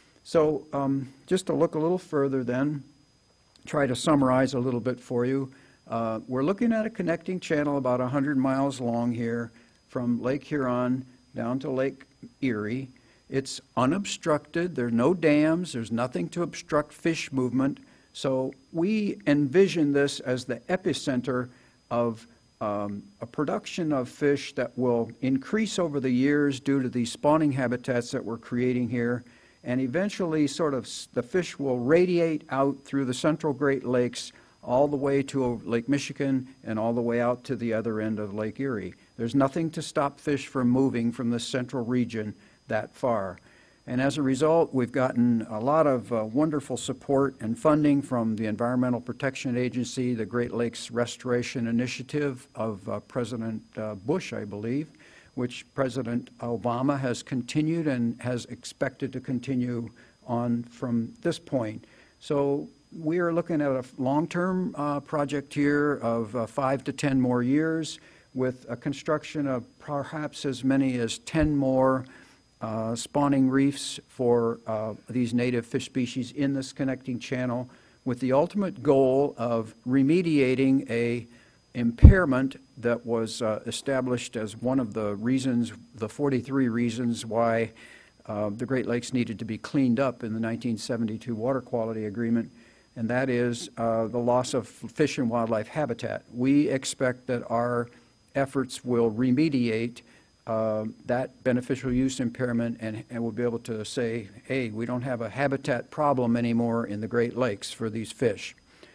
So um, just to look a little further then, try to summarize a little bit for you. Uh, we're looking at a connecting channel about one hundred miles long here from Lake Huron down to Lake Erie. It's unobstructed. There are no dams. There's nothing to obstruct fish movement. So we envision this as the epicenter of um, a production of fish that will increase over the years due to these spawning habitats that we're creating here. And eventually sort of the fish will radiate out through the central Great Lakes all the way to Lake Michigan and all the way out to the other end of Lake Erie. There's nothing to stop fish from moving from the central region that far. And as a result, we've gotten a lot of uh, wonderful support and funding from the Environmental Protection Agency, the Great Lakes Restoration Initiative of uh, President uh, Bush, I believe, which President Obama has continued and has expected to continue on from this point. So we are looking at a long-term uh, project here of uh, five to ten more years with a construction of perhaps as many as ten more uh, spawning reefs for uh, these native fish species in this connecting channel, with the ultimate goal of remediating a impairment that was uh, established as one of the reasons, the forty-three reasons why uh, the Great Lakes needed to be cleaned up in the nineteen seventy-two Water Quality Agreement, and that is uh, the loss of fish and wildlife habitat. We expect that our efforts will remediate uh, that beneficial use impairment, and, and we'll be able to say, hey, we don't have a habitat problem anymore in the Great Lakes for these fish.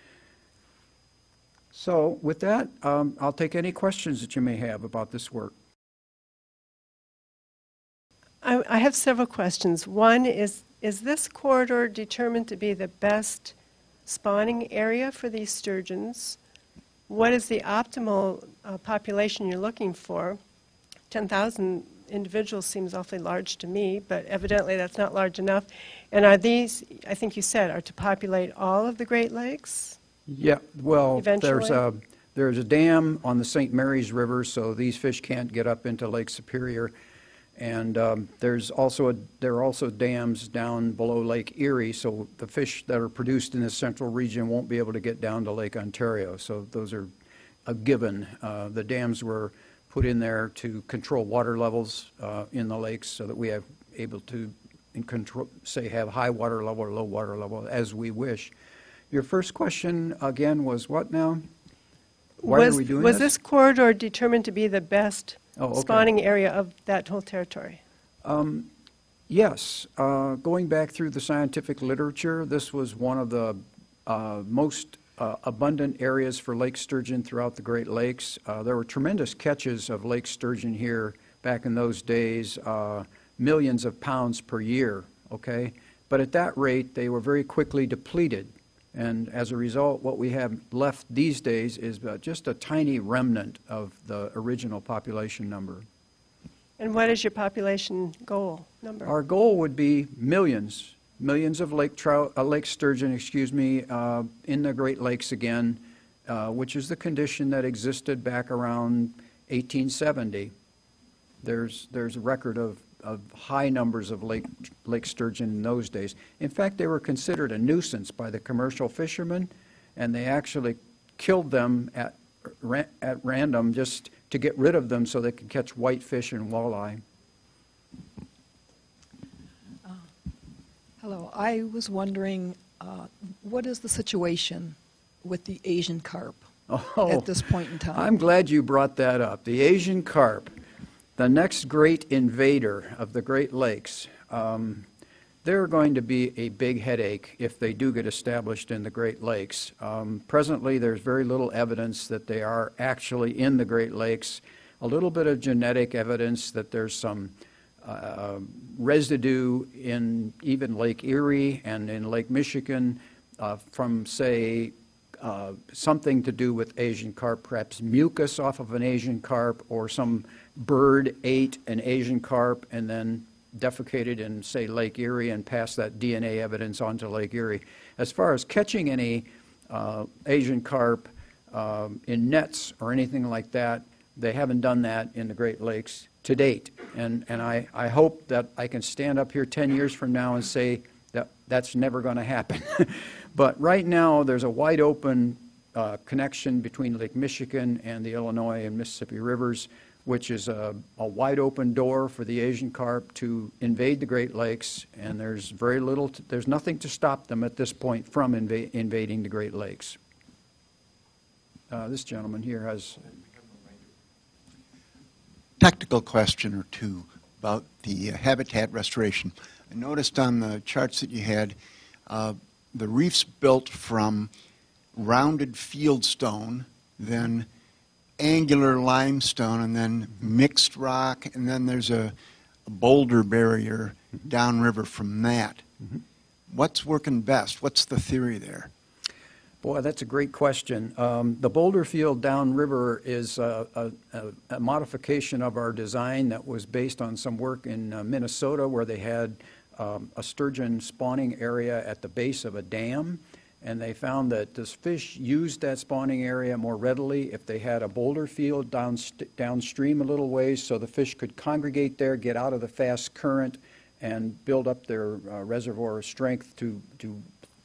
So with that, um, I'll take any questions that you may have about this work. I, I have several questions. One is, is this corridor determined to be the best spawning area for these sturgeons? What is the optimal uh, population you're looking for? ten thousand individuals seems awfully large to me, but evidently that's not large enough. And are these, I think you said, are to populate all of the Great Lakes? Yeah, well, Eventually? there's a, there's a dam on the Saint Mary's River, so these fish can't get up into Lake Superior. And um, there's also a, there are also dams down below Lake Erie, so the fish that are produced in the central region won't be able to get down to Lake Ontario. So those are a given. Uh, the dams were put in there to control water levels uh, in the lakes so that we have able to in control, say, have high water level or low water level as we wish. Your first question again was what now? Why was, are we doing was this? this corridor determined to be the best Oh, okay. spawning area of that whole territory? Um, yes. Uh, going back through the scientific literature, this was one of the uh, most uh, abundant areas for lake sturgeon throughout the Great Lakes. Uh, there were tremendous catches of lake sturgeon here back in those days, uh, millions of pounds per year, okay? But at that rate, they were very quickly depleted. And as a result, what we have left these days is uh, just a tiny remnant of the original population number. And what is your population goal number? Our goal would be millions, millions of lake trout, uh, lake sturgeon, excuse me, uh, in the Great Lakes again, uh, which is the condition that existed back around eighteen seventy. There's there's a record of of high numbers of lake, lake sturgeon in those days. In fact, they were considered a nuisance by the commercial fishermen, and they actually killed them at, ra- at random just to get rid of them so they could catch whitefish and walleye. Hello, I was wondering, uh, what is the situation with the Asian carp Oh, at this point in time? I'm glad you brought that up. The Asian carp, the next great invader of the Great Lakes, um, they're going to be a big headache if they do get established in the Great Lakes. Um, presently, there's very little evidence that they are actually in the Great Lakes. A little bit of genetic evidence that there's some uh, residue in even Lake Erie and in Lake Michigan uh, from, say, uh, something to do with Asian carp, perhaps mucus off of an Asian carp, or some bird ate an Asian carp and then defecated in, say, Lake Erie and passed that D N A evidence onto Lake Erie. As far as catching any uh, Asian carp um, in nets or anything like that, they haven't done that in the Great Lakes to date. And, and I, I hope that I can stand up here ten years from now and say that that's never going to happen. But right now, there's a wide open uh, connection between Lake Michigan and the Illinois and Mississippi rivers, which is a, a wide open door for the Asian carp to invade the Great Lakes, and there's very little, to, there's nothing to stop them at this point from inva- invading the Great Lakes. Uh, this gentleman here has... Technical question or two about the uh, habitat restoration. I noticed on the charts that you had, uh, the reef's built from rounded fieldstone, then angular limestone, and then mixed rock, and then there's a, a boulder barrier downriver from that. Mm-hmm. What's working best? What's the theory there? Boy, that's a great question. Um, the boulder field downriver is a, a, a modification of our design that was based on some work in uh, Minnesota, where they had um, a sturgeon spawning area at the base of a dam. And they found that this fish used that spawning area more readily if they had a boulder field down, downstream a little ways, so the fish could congregate there, get out of the fast current, and build up their uh, reservoir strength to, to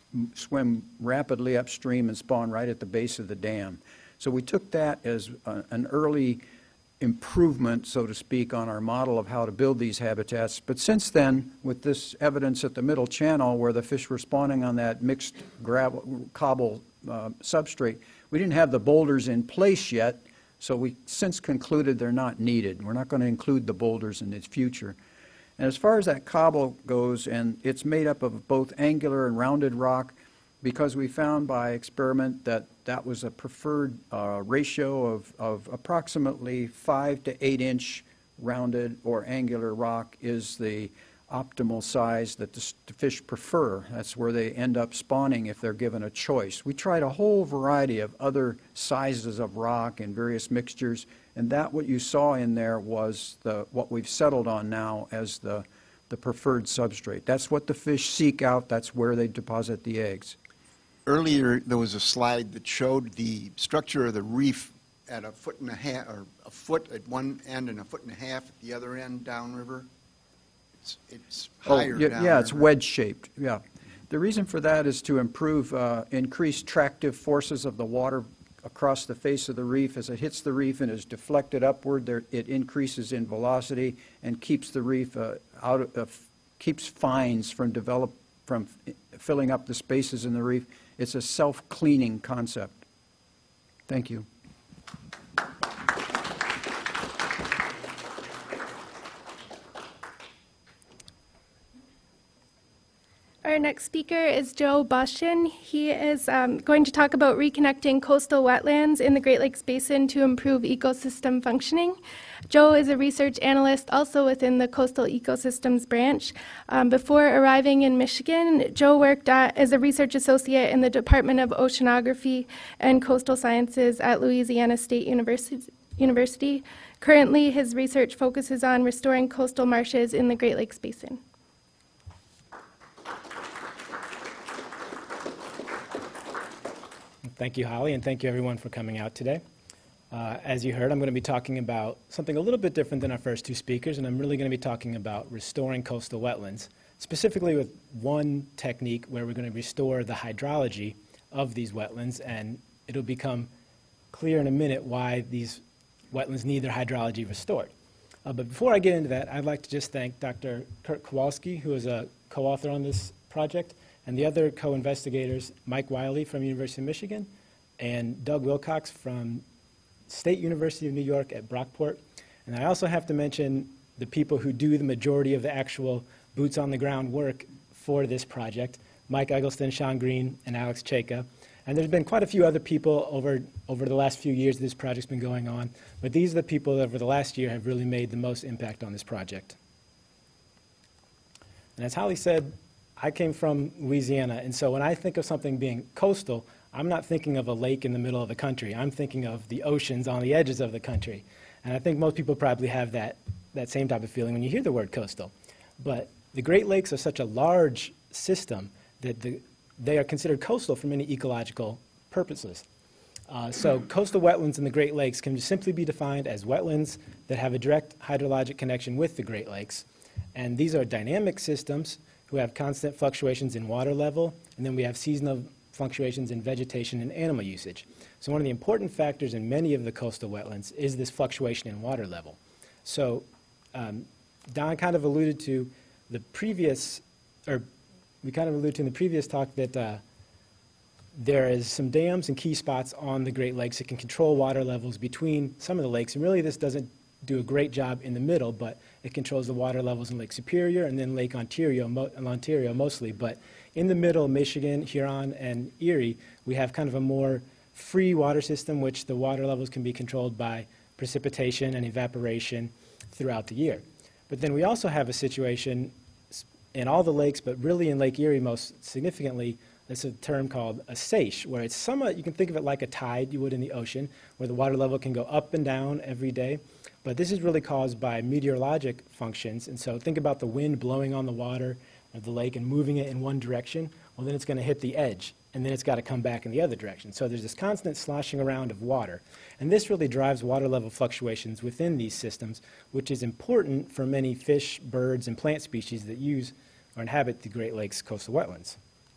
swim rapidly upstream and spawn right at the base of the dam. So we took that as a, an early improvement, so to speak, on our model of how to build these habitats. But since then, with this evidence at the middle channel where the fish were spawning on that mixed gravel, cobble uh, substrate, we didn't have the boulders in place yet, so we since concluded they're not needed. We're not going to include the boulders in its future. And as far as that cobble goes, and it's made up of both angular and rounded rock, because we found by experiment that that was a preferred uh, ratio of, of approximately five to eight inch rounded or angular rock is the optimal size that the, the fish prefer. That's where they end up spawning if they're given a choice. We tried a whole variety of other sizes of rock and various mixtures, and that what you saw in there was the what we've settled on now as the, the preferred substrate. That's what the fish seek out. That's where they deposit the eggs. Earlier, there was a slide that showed the structure of the reef at a foot and a half, or a foot at one end and a foot and a half at the other end downriver. It's, it's higher oh, yeah, downriver. yeah, it's wedge-shaped, yeah. The reason for that is to improve, uh, increase tractive forces of the water across the face of the reef. As it hits the reef and is deflected upward, there, it increases in velocity and keeps the reef uh, out of, uh, keeps fines from develop, from filling up the spaces in the reef. It's a self-cleaning concept. Thank you. Our next speaker is Joe Boshin. He is um, going to talk about reconnecting coastal wetlands in the Great Lakes Basin to improve ecosystem functioning. Joe is a research analyst also within the Coastal Ecosystems branch. Um, before arriving in Michigan, Joe worked at, as a research associate in the Department of Oceanography and Coastal Sciences at Louisiana State University. University. Currently, his research focuses on restoring coastal marshes in the Great Lakes Basin. Thank you, Holly, and thank you everyone for coming out today. Uh, as you heard, I'm going to be talking about something a little bit different than our first two speakers, and I'm really going to be talking about restoring coastal wetlands, specifically with one technique where we're going to restore the hydrology of these wetlands, and it'll become clear in a minute why these wetlands need their hydrology restored. Uh, but before I get into that, I'd like to just thank Doctor Kurt Kowalski, who is a co-author on this project, and the other co-investigators, Mike Wiley from University of Michigan and Doug Wilcox from State University of New York at Brockport. And I also have to mention the people who do the majority of the actual boots-on-the-ground work for this project, Mike Eggleston, Sean Green, and Alex Cheka. And there's been quite a few other people over, over the last few years this project's been going on, but these are the people that over the last year have really made the most impact on this project. And as Holly said, I came from Louisiana, and so when I think of something being coastal, I'm not thinking of a lake in the middle of the country. I'm thinking of the oceans on the edges of the country. And I think most people probably have that, that same type of feeling when you hear the word coastal. But the Great Lakes are such a large system that the, they are considered coastal for many ecological purposes. Uh, so coastal wetlands in the Great Lakes can simply be defined as wetlands that have a direct hydrologic connection with the Great Lakes. And these are dynamic systems who have constant fluctuations in water level, and then we have seasonal fluctuations in vegetation and animal usage. So one of the important factors in many of the coastal wetlands is this fluctuation in water level. So um, Don kind of alluded to the previous, or we kind of alluded to in the previous talk that uh, there is some dams and key spots on the Great Lakes that can control water levels between some of the lakes. And really this doesn't do a great job in the middle, but it controls the water levels in Lake Superior and then Lake Ontario, Mo Ontario mostly. But in the middle, Michigan, Huron, and Erie, we have kind of a more free water system, which the water levels can be controlled by precipitation and evaporation throughout the year. But then we also have a situation in all the lakes, but really in Lake Erie most significantly, there's a term called a seiche, where it's somewhat, you can think of it like a tide you would in the ocean, where the water level can go up and down every day. But this is really caused by meteorologic functions. And so think about the wind blowing on the water of the lake and moving it in one direction. Well, then it's going to hit the edge, and then it's got to come back in the other direction. So there's this constant sloshing around of water. And this really drives water level fluctuations within these systems, which is important for many fish, birds, and plant species that use or inhabit the Great Lakes coastal wetlands.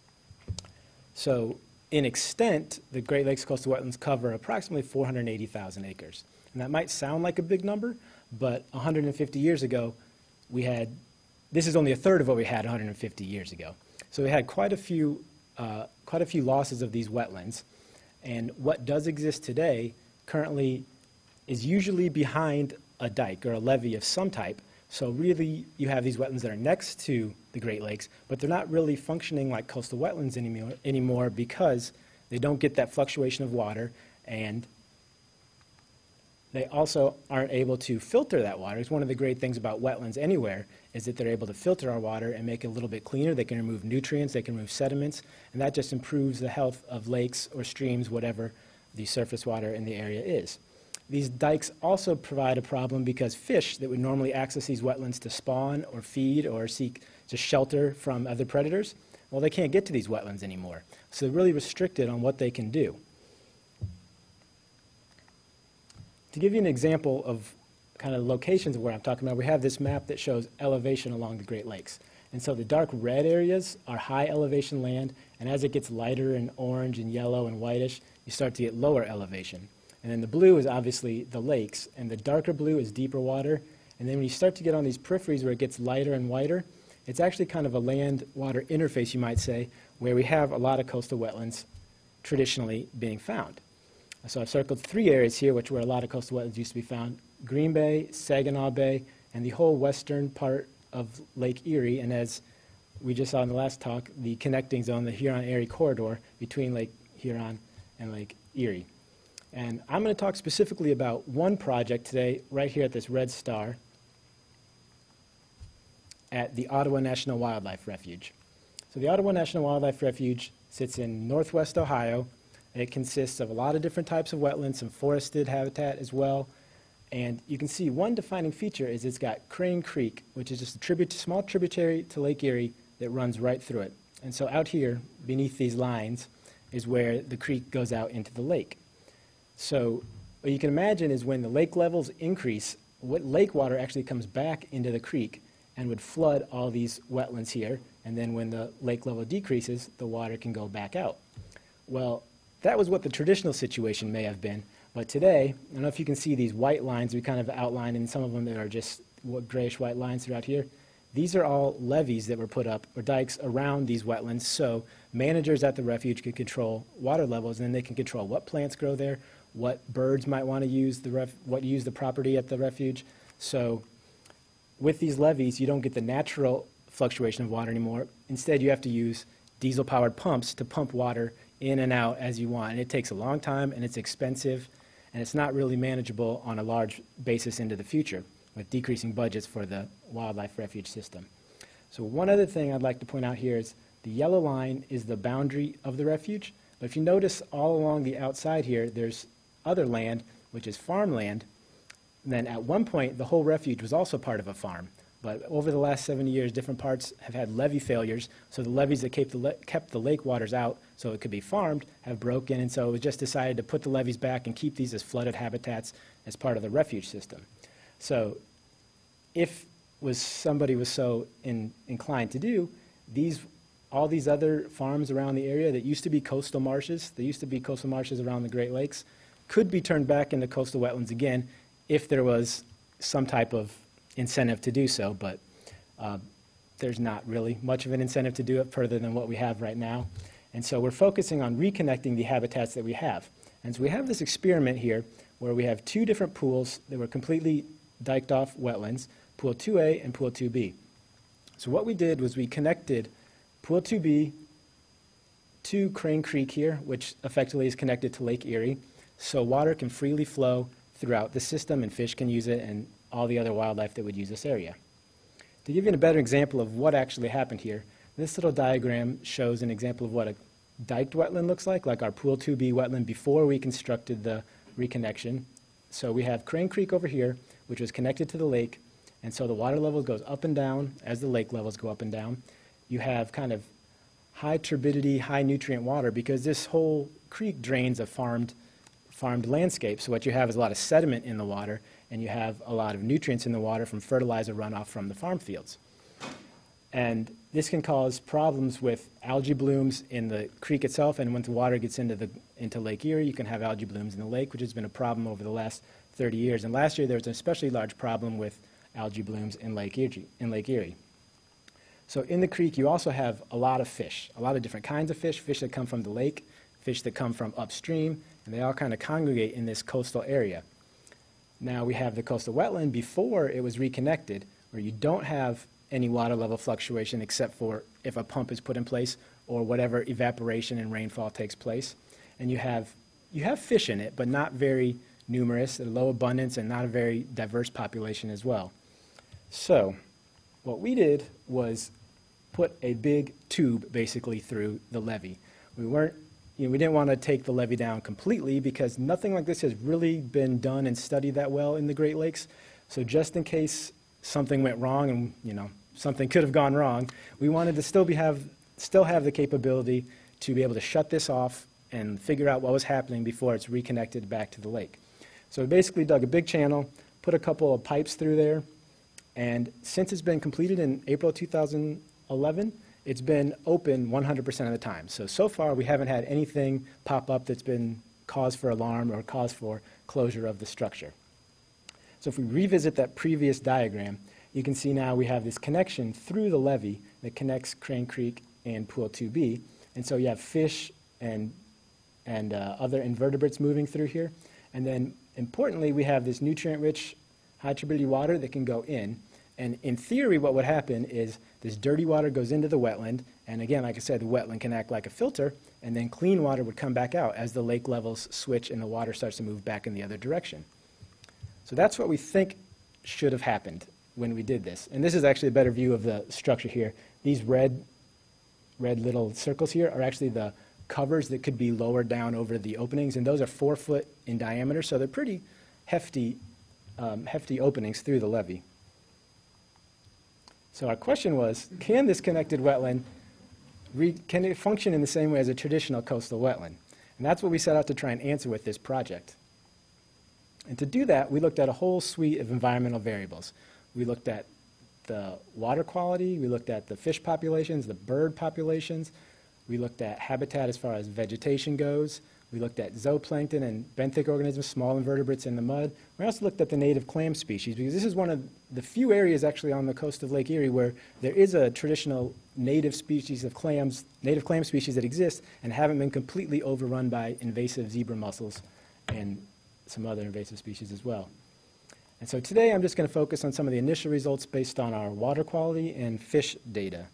So in extent, the Great Lakes coastal wetlands cover approximately four hundred eighty thousand acres. And that might sound like a big number, but one hundred fifty years ago, we had, this is only a third of what we had one hundred fifty years ago. So we had quite a few, uh, quite a few losses of these wetlands. And what does exist today currently is usually behind a dike or a levee of some type. So really, you have these wetlands that are next to the Great Lakes, but they're not really functioning like coastal wetlands anymore, anymore because they don't get that fluctuation of water, and they also aren't able to filter that water. It's one of the great things about wetlands anywhere is that they're able to filter our water and make it a little bit cleaner. They can remove nutrients, they can remove sediments, and that just improves the health of lakes or streams, whatever the surface water in the area is. These dikes also provide a problem because fish that would normally access these wetlands to spawn or feed or seek to shelter from other predators, well, they can't get to these wetlands anymore. So they're really restricted on what they can do. To give you an example of kind of locations of where I'm talking about, we have this map that shows elevation along the Great Lakes. And so the dark red areas are high elevation land, and as it gets lighter and orange and yellow and whitish, you start to get lower elevation. And then the blue is obviously the lakes, and the darker blue is deeper water. And then when you start to get on these peripheries where it gets lighter and whiter, it's actually kind of a land-water interface, you might say, where we have a lot of coastal wetlands traditionally being found. So I've circled three areas here, which where a lot of coastal wetlands used to be found: Green Bay, Saginaw Bay, and the whole western part of Lake Erie. And as we just saw in the last talk, the connecting zone, the Huron-Erie corridor between Lake Huron and Lake Erie. And I'm going to talk specifically about one project today, right here at this red star, at the Ottawa National Wildlife Refuge. So the Ottawa National Wildlife Refuge sits in northwest Ohio. It consists of a lot of different types of wetlands, some forested habitat as well. And you can see one defining feature is it's got Crane Creek, which is just a tribute, small tributary to Lake Erie that runs right through it. And so out here, beneath these lines, is where the creek goes out into the lake. So What you can imagine is when the lake levels increase, what lake water actually comes back into the creek and would flood all these wetlands here, and then when the lake level decreases, the water can go back out. Well, that was what the traditional situation may have been, but today, I don't know if you can see these white lines we kind of outlined, and some of them that are just grayish-white lines throughout here. These are all levees that were put up, or dikes around these wetlands, so managers at the refuge can control water levels, and then they can control what plants grow there, what birds might want to use the ref, what use the property at the refuge. So with these levees, you don't get the natural fluctuation of water anymore. Instead, you have to use diesel-powered pumps to pump water in and out as you want, and it takes a long time, and it's expensive, and it's not really manageable on a large basis into the future with decreasing budgets for the wildlife refuge system. So one other thing I'd like to point out here is the yellow line is the boundary of the refuge, but if you notice all along the outside here, there's other land, which is farmland. And then at one point, the whole refuge was also part of a farm. But over the last seventy years, different parts have had levee failures, so the levees that kept the, le kept the lake waters out so it could be farmed have broken, and so it was just decided to put the levees back and keep these as flooded habitats as part of the refuge system. So if was somebody was so in, inclined to do, these, all these other farms around the area that used to be coastal marshes, there used to be coastal marshes around the Great Lakes, could be turned back into coastal wetlands again if there was some type of incentive to do so, but uh, there's not really much of an incentive to do it further than what we have right now. And so we're focusing on reconnecting the habitats that we have. And so we have this experiment here where we have two different pools that were completely diked off wetlands, Pool two A and Pool two B. So what we did was we connected Pool two B to Crane Creek here, which effectively is connected to Lake Erie, so water can freely flow throughout the system and fish can use it and all the other wildlife that would use this area. To give you a better example of what actually happened here, this little diagram shows an example of what a diked wetland looks like, like our Pool two B wetland before we constructed the reconnection. So we have Crane Creek over here, which was connected to the lake, and so the water level goes up and down as the lake levels go up and down. You have kind of high turbidity, high nutrient water because this whole creek drains a farmed, farmed landscape. So what you have is a lot of sediment in the water, and you have a lot of nutrients in the water from fertilizer runoff from the farm fields. And this can cause problems with algae blooms in the creek itself, and when the water gets into, the, into Lake Erie, you can have algae blooms in the lake, which has been a problem over the last thirty years. And last year, there was an especially large problem with algae blooms in Lake Erie. In Lake Erie. So in the creek, you also have a lot of fish, a lot of different kinds of fish, fish that come from the lake, fish that come from upstream, and they all kind of congregate in this coastal area. Now we have the coastal wetland before it was reconnected, where you don't have any water level fluctuation except for if a pump is put in place or whatever evaporation and rainfall takes place. And you have, you have fish in it, but not very numerous, a low abundance, and not a very diverse population as well. So what we did was put a big tube basically through the levee. We weren't You know, we didn't want to take the levee down completely because nothing like this has really been done and studied that well in the Great Lakes. So just in case something went wrong and, you know, something could have gone wrong, we wanted to still be have still have the capability to be able to shut this off and figure out what was happening before it's reconnected back to the lake. So we basically dug a big channel, put a couple of pipes through there, and since it's been completed in April two thousand eleven, it's been open one hundred percent of the time. So, so far we haven't had anything pop up that's been cause for alarm or cause for closure of the structure. So if we revisit that previous diagram, you can see now we have this connection through the levee that connects Crane Creek and Pool two B. And so you have fish and, and uh, other invertebrates moving through here. And then importantly, we have this nutrient-rich, high turbidity water that can go in. And in theory, what would happen is this dirty water goes into the wetland, and again, like I said, the wetland can act like a filter, and then clean water would come back out as the lake levels switch and the water starts to move back in the other direction. So that's what we think should have happened when we did this. And this is actually a better view of the structure here. These red, red little circles here are actually the covers that could be lowered down over the openings, and those are four foot in diameter, so they're pretty hefty, um, hefty openings through the levee. So our question was, can this connected wetland, re can it function in the same way as a traditional coastal wetland? And that's what we set out to try and answer with this project. And to do that, we looked at a whole suite of environmental variables. We looked at the water quality, we looked at the fish populations, the bird populations, we looked at habitat as far as vegetation goes, we looked at zooplankton and benthic organisms, small invertebrates in the mud. We also looked at the native clam species, because this is one of the few areas actually on the coast of Lake Erie where there is a traditional native species of clams, native clam species that exist and haven't been completely overrun by invasive zebra mussels and some other invasive species as well. And so today I'm just going to focus on some of the initial results based on our water quality and fish data.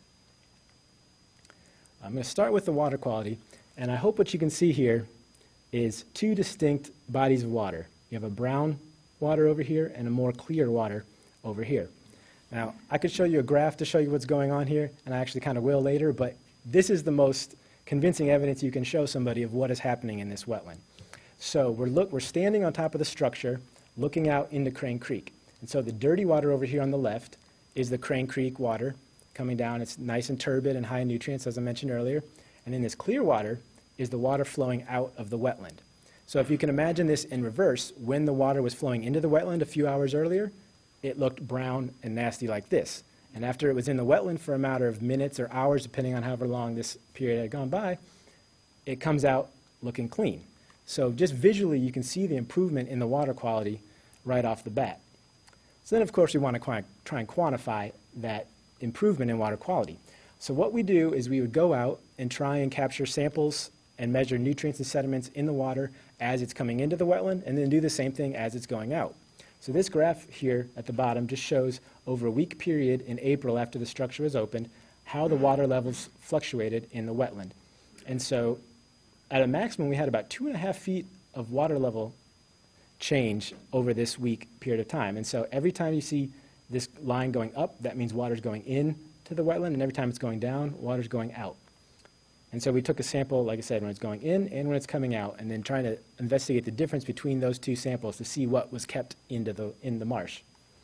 I'm going to start with the water quality, and I hope what you can see here is two distinct bodies of water. You have a brown water over here and a more clear water over here. Now, I could show you a graph to show you what's going on here, and I actually kind of will later, but this is the most convincing evidence you can show somebody of what is happening in this wetland. So we're, look, we're standing on top of the structure, looking out into Crane Creek. And so the dirty water over here on the left is the Crane Creek water coming down. It's nice and turbid and high in nutrients, as I mentioned earlier. And then this clear water is the water flowing out of the wetland. So if you can imagine this in reverse, when the water was flowing into the wetland a few hours earlier, it looked brown and nasty like this. And after it was in the wetland for a matter of minutes or hours, depending on however long this period had gone by, it comes out looking clean. So just visually, you can see the improvement in the water quality right off the bat. So then, of course, we want to try and quantify that improvement in water quality. So what we do is we would go out and try and capture samples and measure nutrients and sediments in the water as it's coming into the wetland, and then do the same thing as it's going out. So this graph here at the bottom just shows over a week period in April after the structure was opened, how the water levels fluctuated in the wetland. And so at a maximum, we had about two and a half feet of water level change over this week period of time. And so every time you see this line going up, that means water's going in to the wetland, and every time it's going down, water's going out. And so we took a sample, like I said, when it's going in and when it's coming out, and then trying to investigate the difference between those two samples to see what was kept into the, in the marsh.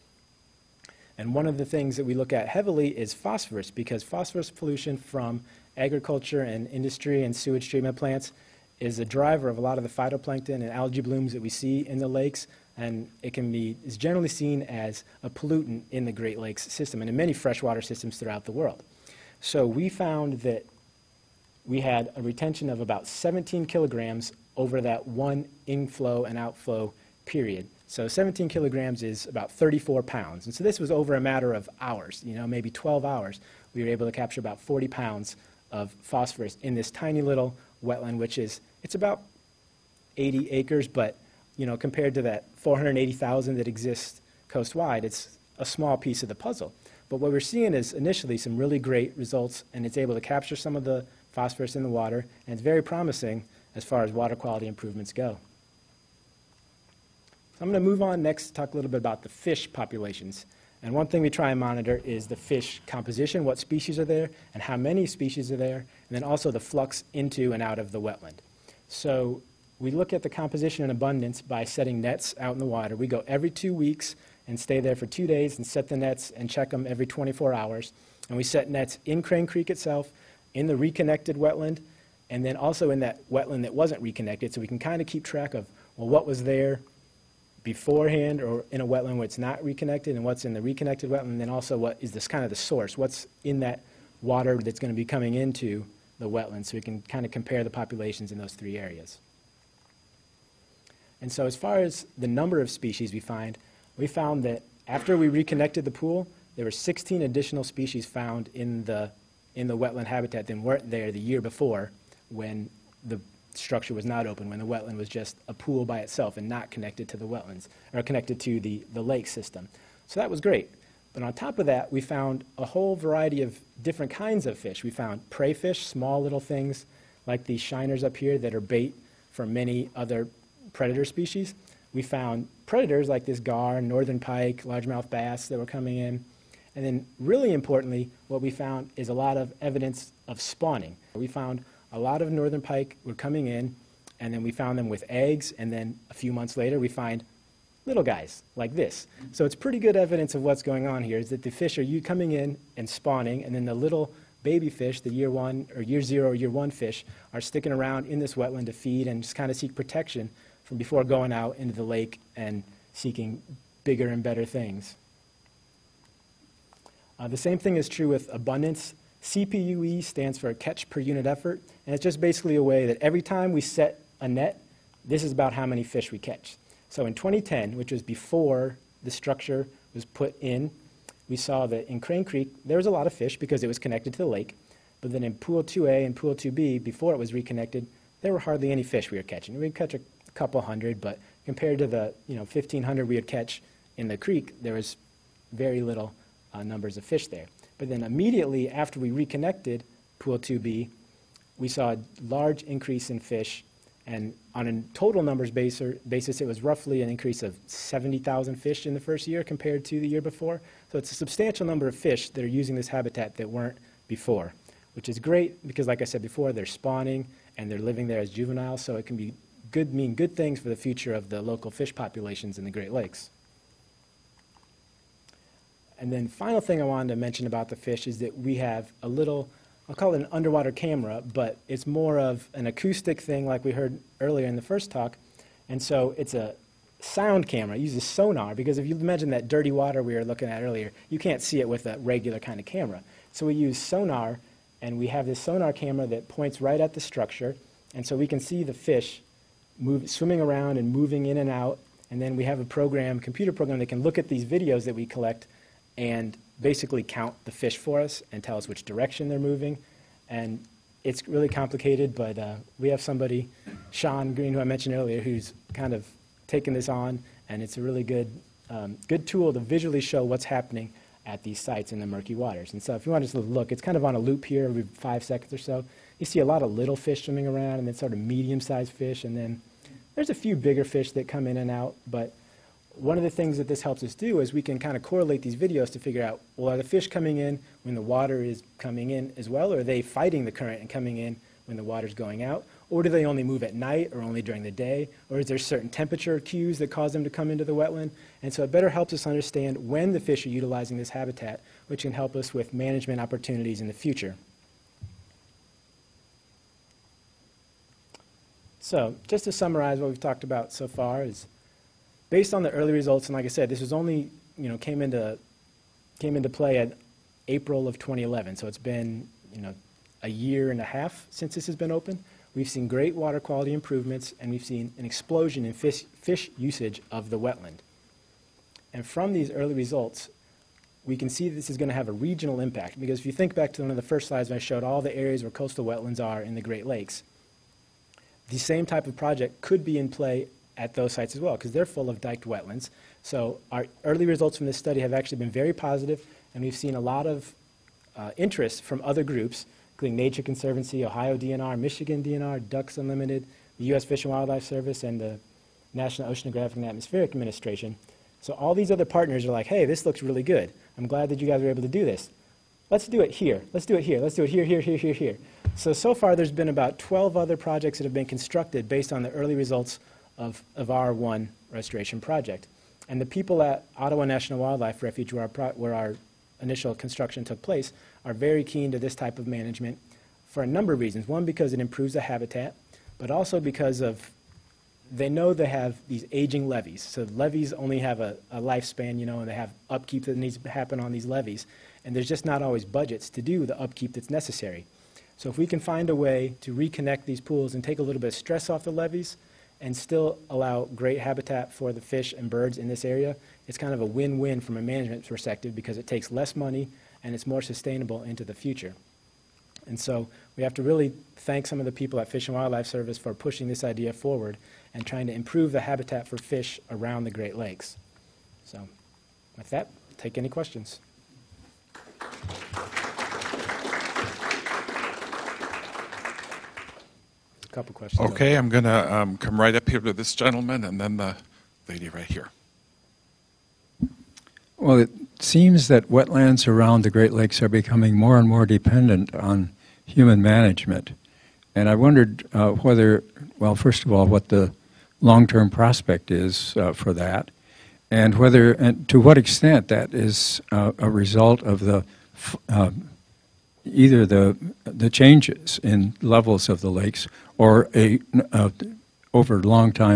And one of the things that we look at heavily is phosphorus, because phosphorus pollution from agriculture and industry and sewage treatment plants is a driver of a lot of the phytoplankton and algae blooms that we see in the lakes, and it can be, is generally seen as a pollutant in the Great Lakes system and in many freshwater systems throughout the world. So we found that we had a retention of about seventeen kilograms over that one inflow and outflow period. So seventeen kilograms is about thirty-four pounds. And so this was over a matter of hours, you know, maybe twelve hours. We were able to capture about forty pounds of phosphorus in this tiny little wetland, which is, it's about eighty acres, but, you know, compared to that four hundred eighty thousand that exists coast-wide, it's a small piece of the puzzle. But what we're seeing is initially some really great results, and it's able to capture some of the phosphorus in the water, and it's very promising as far as water quality improvements go. So I'm going to move on next to talk a little bit about the fish populations. And one thing we try and monitor is the fish composition, what species are there, and how many species are there, and then also the flux into and out of the wetland. So we look at the composition and abundance by setting nets out in the water. We go every two weeks and stay there for two days and set the nets and check them every twenty-four hours. And we set nets in Crane Creek itself, in the reconnected wetland, and then also in that wetland that wasn't reconnected, so we can kind of keep track of, well, what was there beforehand or in a wetland where it's not reconnected, and what's in the reconnected wetland, and then also what is this kind of the source, what's in that water that's going to be coming into the wetland, so we can kind of compare the populations in those three areas. And so as far as the number of species we find, we found that after we reconnected the pool, there were sixteen additional species found in the in the wetland habitat that weren't there the year before when the structure was not open, when the wetland was just a pool by itself and not connected to the wetlands, or connected to the, the lake system. So that was great. But on top of that, we found a whole variety of different kinds of fish. We found prey fish, small little things like these shiners up here that are bait for many other predator species. We found predators like this gar, northern pike, largemouth bass that were coming in. And then really importantly, what we found is a lot of evidence of spawning. We found a lot of northern pike were coming in, and then we found them with eggs, and then a few months later we find little guys like this. So it's pretty good evidence of what's going on here, is that the fish are you coming in and spawning, and then the little baby fish, the year one or year zero or year one fish, are sticking around in this wetland to feed and just kind of seek protection from before going out into the lake and seeking bigger and better things. Uh, the same thing is true with abundance. C P U E stands for catch per unit effort, and it's just basically a way that every time we set a net, this is about how many fish we catch. So in twenty ten, which was before the structure was put in, we saw that in Crane Creek, there was a lot of fish because it was connected to the lake, but then in Pool two A and Pool two B, before it was reconnected, there were hardly any fish we were catching. We'd catch a couple hundred, but compared to the you know fifteen hundred we would catch in the creek, there was very little uh, numbers of fish there. But then immediately after we reconnected Pool two B, we saw a large increase in fish, and on a total numbers basis, it was roughly an increase of seventy thousand fish in the first year compared to the year before. So it's a substantial number of fish that are using this habitat that weren't before, which is great because, like I said before, they're spawning and they're living there as juveniles, so it can be good, mean good things for the future of the local fish populations in the Great Lakes. And then final thing I wanted to mention about the fish is that we have a little, I'll call it an underwater camera, but it's more of an acoustic thing like we heard earlier in the first talk. And so it's a sound camera. It uses sonar because if you imagine that dirty water we were looking at earlier, you can't see it with a regular kind of camera. So we use sonar, and we have this sonar camera that points right at the structure, and so we can see the fish move, swimming around and moving in and out. And then we have a program, computer program that can look at these videos that we collect and basically count the fish for us and tell us which direction they're moving. And it's really complicated, but uh, we have somebody, Sean Green, who I mentioned earlier, who's kind of taken this on, and it's a really good, um, good tool to visually show what's happening at these sites in the murky waters. And so if you want to just look, it's kind of on a loop here every five seconds or so. You see a lot of little fish swimming around, and then sort of medium-sized fish, and then there's a few bigger fish that come in and out, but one of the things that this helps us do is we can kind of correlate these videos to figure out, well, are the fish coming in when the water is coming in as well, or are they fighting the current and coming in when the water's going out? Or do they only move at night or only during the day? Or is there certain temperature cues that cause them to come into the wetland? And so it better helps us understand when the fish are utilizing this habitat, which can help us with management opportunities in the future. So just to summarize what we've talked about so far is, based on the early results, and like I said, this was only, you know, came into, came into play at April of twenty eleven, so it's been, you know, a year and a half since this has been open. We've seen great water quality improvements, and we've seen an explosion in fish, fish usage of the wetland. And from these early results, we can see this is going to have a regional impact, because if you think back to one of the first slides when I showed all the areas where coastal wetlands are in the Great Lakes, the same type of project could be in play at those sites as well, because they're full of diked wetlands. So our early results from this study have actually been very positive, and we've seen a lot of uh, interest from other groups, including Nature Conservancy, Ohio D N R, Michigan D N R, Ducks Unlimited, the U S Fish and Wildlife Service, and the National Oceanographic and Atmospheric Administration. So all these other partners are like, hey, this looks really good. I'm glad that you guys were able to do this. Let's do it here. Let's do it here. Let's do it here, here, here, here, here. So, so far there's been about twelve other projects that have been constructed based on the early results of, of our one restoration project. And the people at Ottawa National Wildlife Refuge, where our, pro where our initial construction took place, are very keen to this type of management for a number of reasons. One, because it improves the habitat, but also because of they know they have these aging levees. So levees only have a, a lifespan, you know, and they have upkeep that needs to happen on these levees. And there's just not always budgets to do the upkeep that's necessary. So if we can find a way to reconnect these pools and take a little bit of stress off the levees and still allow great habitat for the fish and birds in this area, it's kind of a win-win from a management perspective, because it takes less money and it's more sustainable into the future. And so we have to really thank some of the people at Fish and Wildlife Service for pushing this idea forward and trying to improve the habitat for fish around the Great Lakes. So with that, I'll take any questions. A couple questions. Okay, I'm going to um, come right up here to this gentleman and then the lady right here. Well, it seems that wetlands around the Great Lakes are becoming more and more dependent on human management. And I wondered uh, whether, well, first of all, what the long-term prospect is uh, for that, and whether, and to what extent that is uh, a result of the uh, either the the changes in levels of the lakes or a uh, over long time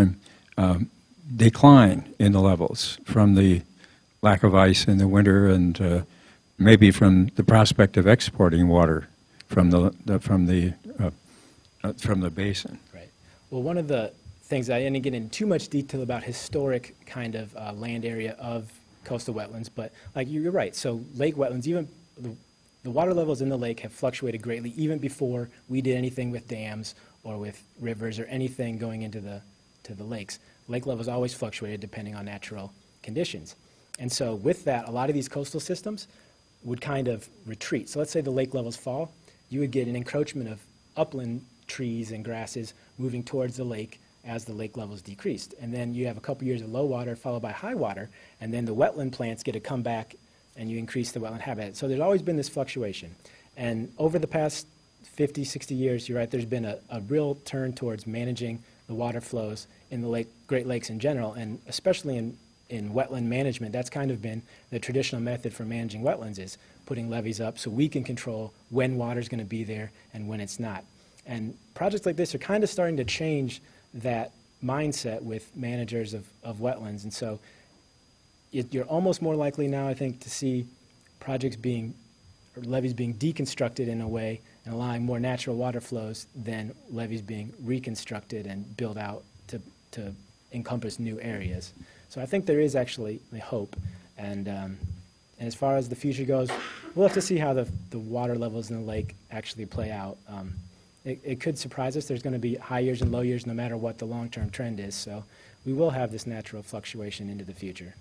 um, decline in the levels from the lack of ice in the winter and uh, maybe from the prospect of exporting water from the, the from the uh, uh, from the basin. Right. Well, one of the things I didn't get into too much detail about historic kind of uh, land area of coastal wetlands, but like you're right. So lake wetlands, even the, the water levels in the lake have fluctuated greatly, even before we did anything with dams or with rivers or anything going into the to the lakes. Lake levels always fluctuated depending on natural conditions. And so with that, a lot of these coastal systems would kind of retreat. So let's say the lake levels fall, you would get an encroachment of upland trees and grasses moving towards the lake as the lake levels decreased. And then you have a couple years of low water followed by high water, and then the wetland plants get to come back and you increase the wetland habitat. So there's always been this fluctuation. And over the past fifty, sixty years, you're right, there's been a, a real turn towards managing the water flows in the lake, Great Lakes in general, and especially in, in wetland management. That's kind of been the traditional method for managing wetlands, is putting levees up so we can control when water's going to be there and when it's not. And projects like this are kind of starting to change that mindset with managers of, of wetlands. And so it, you're almost more likely now, I think, to see projects being, or levees being deconstructed in a way and allowing more natural water flows than levees being reconstructed and built out to, to encompass new areas. So I think there is actually a hope. And, um, and as far as the future goes, we'll have to see how the, the water levels in the lake actually play out. Um, it, it could surprise us. There's going to be high years and low years no matter what the long-term trend is. So we will have this natural fluctuation into the future.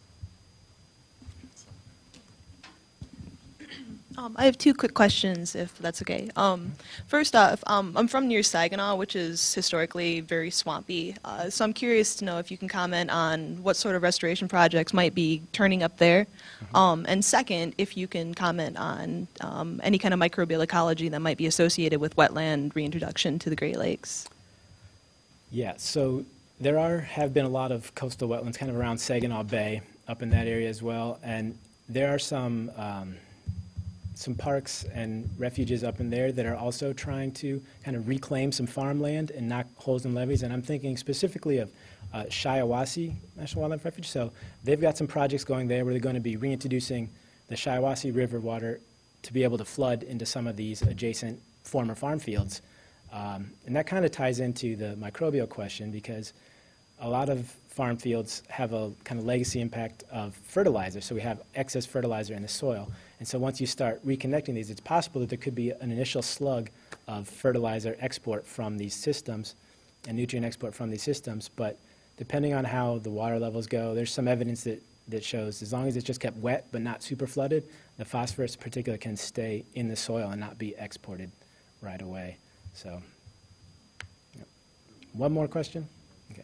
Um, I have two quick questions, if that's okay. Um, first off, um, I'm from near Saginaw, which is historically very swampy. Uh, so I'm curious to know if you can comment on what sort of restoration projects might be turning up there. Mm-hmm. um, and second, if you can comment on um, any kind of microbial ecology that might be associated with wetland reintroduction to the Great Lakes. Yeah, so there are have been a lot of coastal wetlands kind of around Saginaw Bay, up in that area as well. And there are some... Um, some parks and refuges up in there that are also trying to kind of reclaim some farmland and knock holes in levees. And I'm thinking specifically of uh, Shiawassee National Wildlife Refuge. So they've got some projects going there where they're going to be reintroducing the Shiawassee River water to be able to flood into some of these adjacent former farm fields. Um, and that kind of ties into the microbial question, because a lot of farm fields have a kind of legacy impact of fertilizer. So we have excess fertilizer in the soil. And so once you start reconnecting these, it's possible that there could be an initial slug of fertilizer export from these systems and nutrient export from these systems. But depending on how the water levels go, there's some evidence that, that shows as long as it's just kept wet but not super flooded, the phosphorus in particular can stay in the soil and not be exported right away. So, yep. One more question? Okay.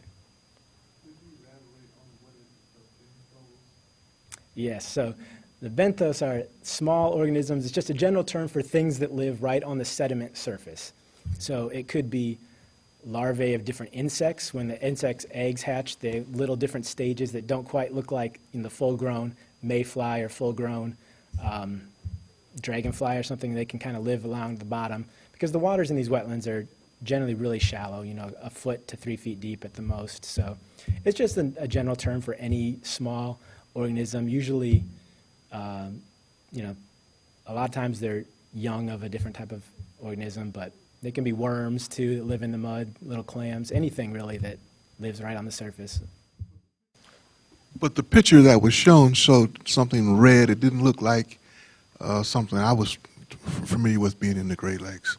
Yes, so the benthos are small organisms. It's just a general term for things that live right on the sediment surface. So it could be larvae of different insects. When the insect's eggs hatch, they have little different stages that don't quite look like in the full-grown mayfly or full-grown um, dragonfly or something. They can kind of live along the bottom because the waters in these wetlands are generally really shallow, you know, a foot to three feet deep at the most. So it's just a, a general term for any small organism. Usually, um, you know, a lot of times they're young of a different type of organism, but they can be worms too that live in the mud, little clams, anything really that lives right on the surface. But the picture that was shown showed something red. It didn't look like uh, something I was f- familiar with being in the Great Lakes.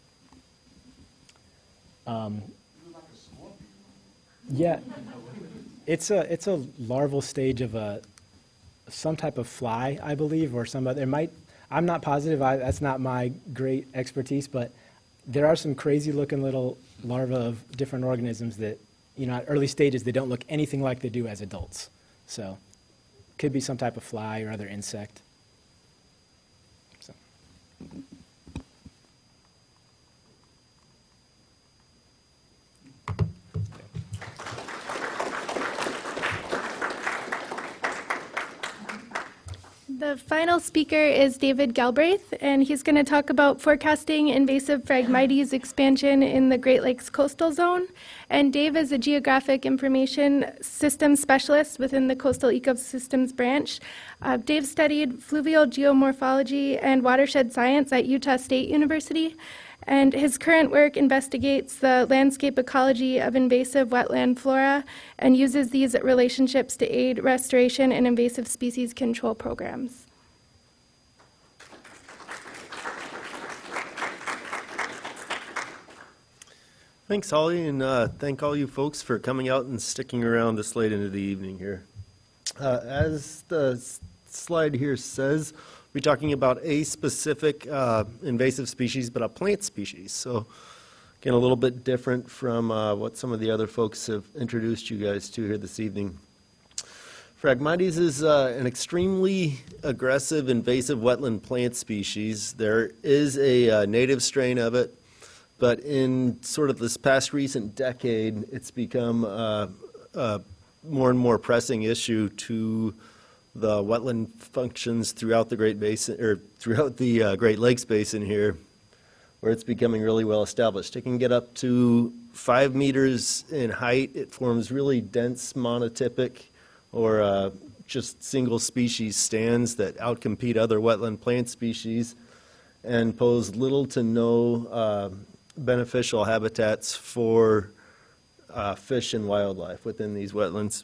Um, yeah, it's a it's a larval stage of a some type of fly, I believe, or some other. It might. I'm not positive. I, that's not my great expertise, but there are some crazy-looking little larvae of different organisms that, you know, at early stages they don't look anything like they do as adults. So, could be some type of fly or other insect. So. The final speaker is David Galbraith, and he's going to talk about forecasting invasive Phragmites expansion in the Great Lakes coastal zone. And Dave is a geographic information systems specialist within the Coastal Ecosystems branch. Uh, Dave studied fluvial geomorphology and watershed science at Utah State University, and his current work investigates the landscape ecology of invasive wetland flora and uses these relationships to aid restoration and invasive species control programs. Thanks, Holly, and uh, thank all you folks for coming out and sticking around this late into the evening here. Uh, as the s- slide here says, we're talking about a specific uh, invasive species, but a plant species. So, again, a little bit different from uh, what some of the other folks have introduced you guys to here this evening. Phragmites is uh, an extremely aggressive invasive wetland plant species. There is a uh, native strain of it, but in sort of this past recent decade, it's become uh, a more and more pressing issue to the wetland functions throughout the Great Basin, or throughout the uh, Great Lakes Basin here, where it's becoming really well established. It can get up to five meters in height. It forms really dense monotypic or uh, just single species stands that outcompete other wetland plant species and pose little to no uh, beneficial habitats for uh, fish and wildlife within these wetlands.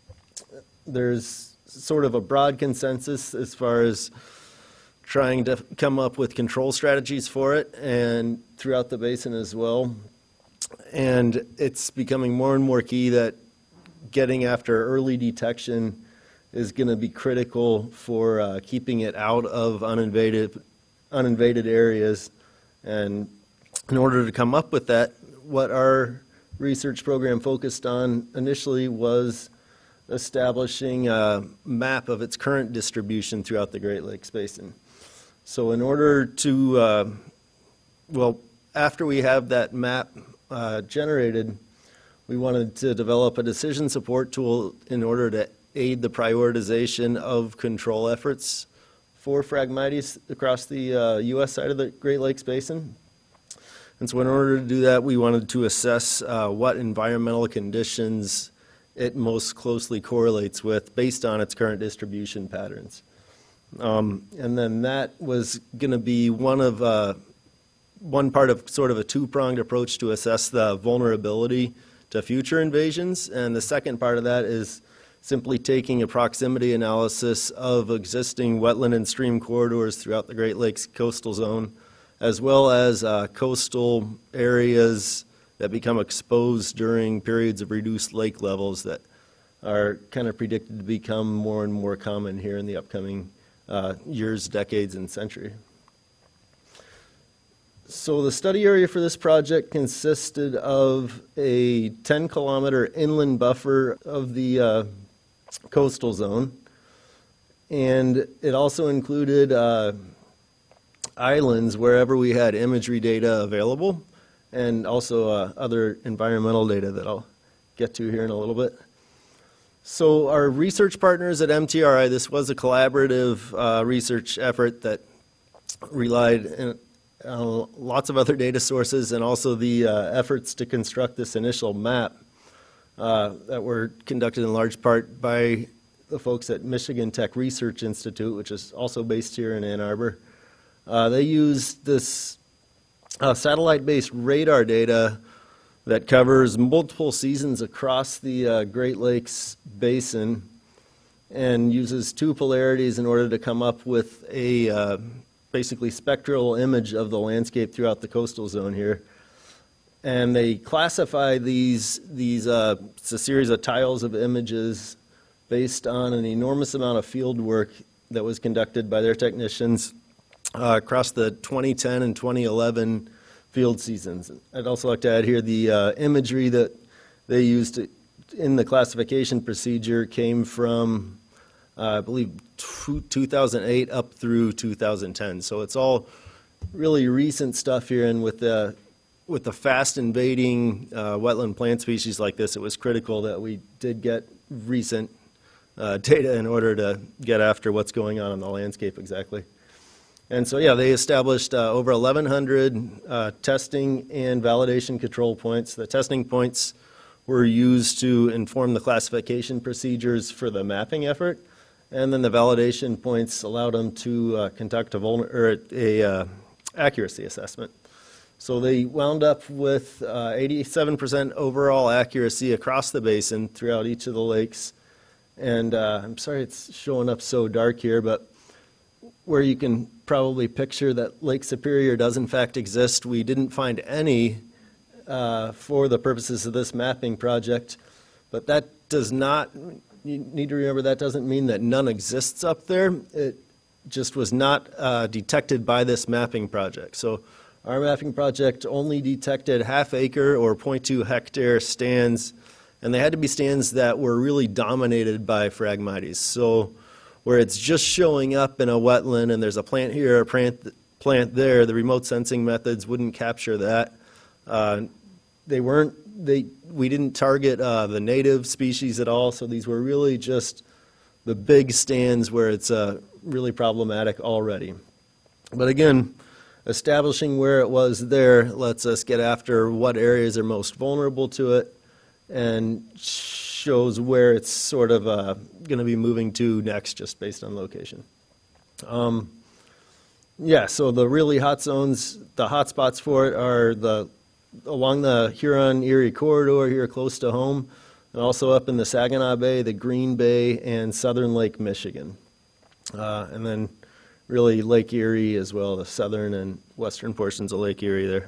There's sort of a broad consensus as far as trying to come up with control strategies for it and throughout the basin as well. And it's becoming more and more key that getting after early detection is going to be critical for uh, keeping it out of uninvaded, uninvaded areas. And in order to come up with that, what our research program focused on initially was establishing a map of its current distribution throughout the Great Lakes Basin. So in order to, uh, well, after we have that map uh, generated, we wanted to develop a decision support tool in order to aid the prioritization of control efforts for Phragmites across the uh, U S side of the Great Lakes Basin. And so in order to do that, we wanted to assess uh, what environmental conditions it most closely correlates with based on its current distribution patterns. Um, and then that was going to be one of uh, one part of sort of a two-pronged approach to assess the vulnerability to future invasions. And the second part of that is simply taking a proximity analysis of existing wetland and stream corridors throughout the Great Lakes coastal zone, as well as uh, coastal areas that become exposed during periods of reduced lake levels that are kind of predicted to become more and more common here in the upcoming uh, years, decades, and century. So the study area for this project consisted of a ten kilometer inland buffer of the uh, coastal zone, and it also included uh, islands wherever we had imagery data available, and also uh, other environmental data that I'll get to here in a little bit. So our research partners at M T R I, this was a collaborative uh, research effort that relied in, on lots of other data sources and also the uh, efforts to construct this initial map uh, that were conducted in large part by the folks at Michigan Tech Research Institute, which is also based here in Ann Arbor. Uh, they used this Uh, satellite-based radar data that covers multiple seasons across the uh, Great Lakes Basin and uses two polarities in order to come up with a uh, basically spectral image of the landscape throughout the coastal zone here. And they classify these, these uh, it's a series of tiles of images based on an enormous amount of field work that was conducted by their technicians Uh, across the twenty ten and twenty eleven field seasons. I'd also like to add here the uh, imagery that they used to, in the classification procedure came from, uh, I believe, two thousand eight up through two thousand ten. So it's all really recent stuff here, and with the, with the fast invading uh, wetland plant species like this, it was critical that we did get recent uh, data in order to get after what's going on in the landscape exactly. And so, yeah, they established uh, over eleven hundred uh, testing and validation control points. The testing points were used to inform the classification procedures for the mapping effort, and then the validation points allowed them to uh, conduct a, vulner- or a uh, accuracy assessment. So they wound up with uh, eighty-seven percent overall accuracy across the basin throughout each of the lakes. And uh, I'm sorry it's showing up so dark here, but where you can probably picture that Lake Superior does in fact exist, we didn't find any uh, for the purposes of this mapping project. But that does not, you need to remember, that doesn't mean that none exists up there. It just was not uh, detected by this mapping project. So our mapping project only detected half acre or zero point two hectare stands, and they had to be stands that were really dominated by Phragmites. So where it's just showing up in a wetland and there's a plant here, a plant, plant there, the remote sensing methods wouldn't capture that. Uh, they weren't, they, we didn't target uh, the native species at all, so these were really just the big stands where it's uh, really problematic already. But again, establishing where it was there lets us get after what areas are most vulnerable to it and shows where it's sort of uh, going to be moving to next just based on location. Um, yeah, so the really hot zones, the hot spots for it are the along the Huron-Erie corridor here close to home, and also up in the Saginaw Bay, the Green Bay, and southern Lake Michigan. Uh, and then really Lake Erie as well, the southern and western portions of Lake Erie there.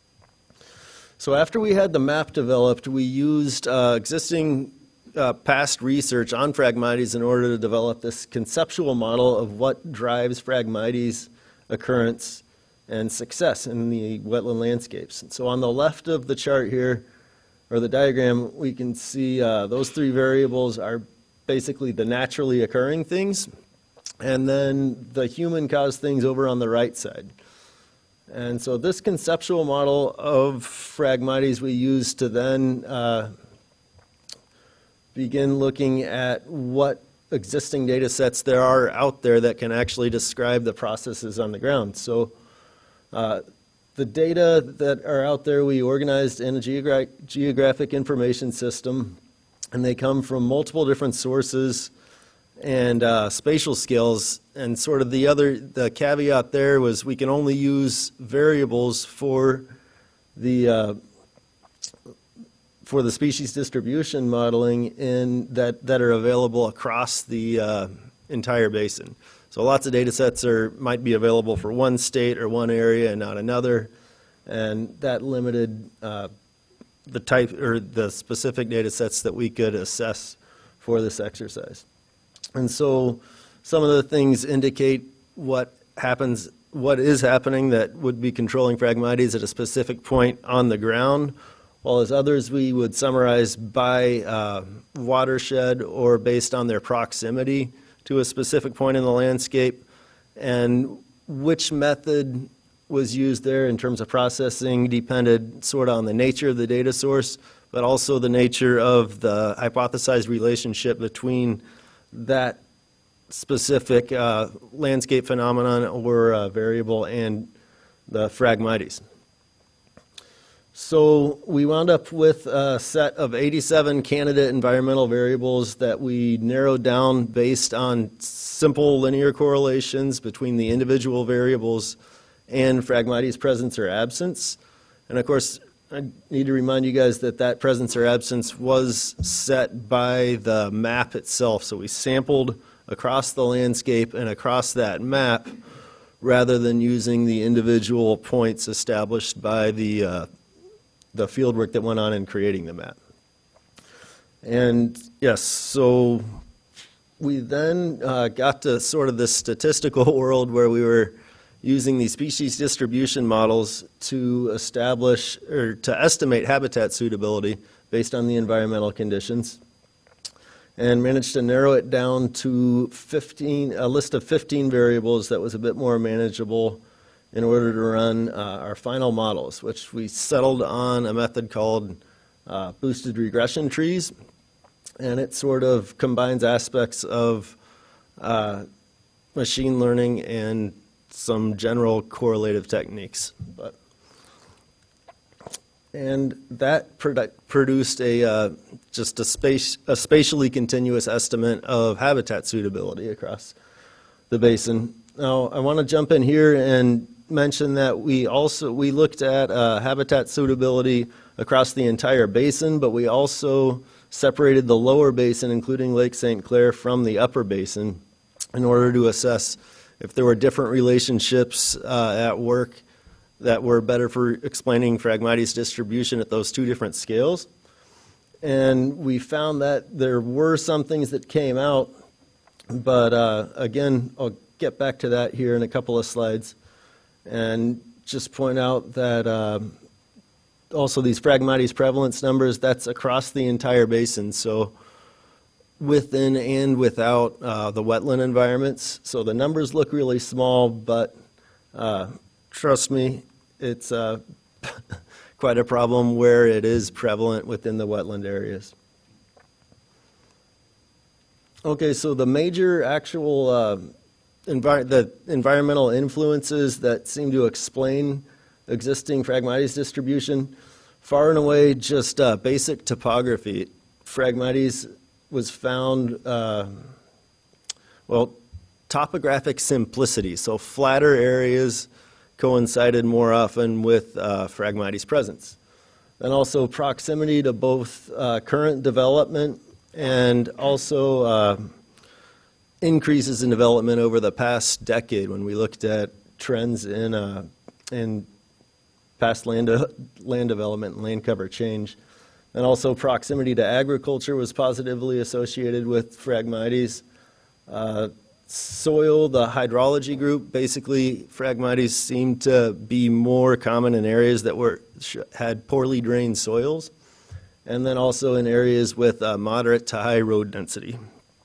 So after we had the map developed, we used uh, existing uh, past research on Phragmites in order to develop this conceptual model of what drives Phragmites occurrence and success in the wetland landscapes. And so on the left of the chart here, or the diagram, we can see uh, those three variables are basically the naturally occurring things, and then the human-caused things over on the right side. And so this conceptual model of Phragmites we use to then uh, begin looking at what existing data sets there are out there that can actually describe the processes on the ground. So uh, the data that are out there we organized in a geogra- geographic information system, and they come from multiple different sources and uh, spatial scales. And sort of the other, the caveat there was we can only use variables for the uh, for the species distribution modeling in that that are available across the uh, entire basin. So lots of data sets are might be available for one state or one area and not another, and that limited uh, the type or the specific data sets that we could assess for this exercise. And so some of the things indicate what happens, what is happening that would be controlling Phragmites at a specific point on the ground, while as others we would summarize by uh, watershed or based on their proximity to a specific point in the landscape, and which method was used there in terms of processing depended sort of on the nature of the data source, but also the nature of the hypothesized relationship between that specific uh, landscape phenomenon or uh, variable and the Phragmites. So we wound up with a set of eighty-seven candidate environmental variables that we narrowed down based on simple linear correlations between the individual variables and Phragmites presence or absence. And of course, I need to remind you guys that that presence or absence was set by the map itself. So we sampled across the landscape and across that map rather than using the individual points established by the, uh, the fieldwork that went on in creating the map. And yes, so we then uh, got to sort of this statistical world where we were using these species distribution models to establish or to estimate habitat suitability based on the environmental conditions, and managed to narrow it down to fifteen, a list of fifteen variables that was a bit more manageable in order to run uh, our final models, which we settled on a method called uh, boosted regression trees. and it sort of combines aspects of uh, machine learning and some general correlative techniques. But, and that produ produced a uh, just a space a spatially continuous estimate of habitat suitability across the basin. Now, I want to jump in here and mention that we also we looked at uh, habitat suitability across the entire basin, but we also separated the lower basin, including Lake Saint Clair, from the upper basin in order to assess if there were different relationships uh, at work that were better for explaining Phragmites distribution at those two different scales. And we found that there were some things that came out, but uh, again, I'll get back to that here in a couple of slides, and just point out that uh, also these Phragmites prevalence numbers, that's across the entire basin, so within and without uh, the wetland environments. So the numbers look really small, but uh, trust me, it's uh, quite a problem where it is prevalent within the wetland areas. Okay, so the major actual uh, envi the environmental influences that seem to explain existing Phragmites distribution, far and away just uh, basic topography. Phragmites was found, uh, well, topographic simplicity, so flatter areas coincided more often with uh, Phragmites presence. And also proximity to both uh, current development and also uh, increases in development over the past decade when we looked at trends in, uh, in past land, de land development and land cover change. And also proximity to agriculture was positively associated with Phragmites. Uh, soil, the hydrology group, basically Phragmites seemed to be more common in areas that were had poorly drained soils, and then also in areas with uh, moderate to high road density.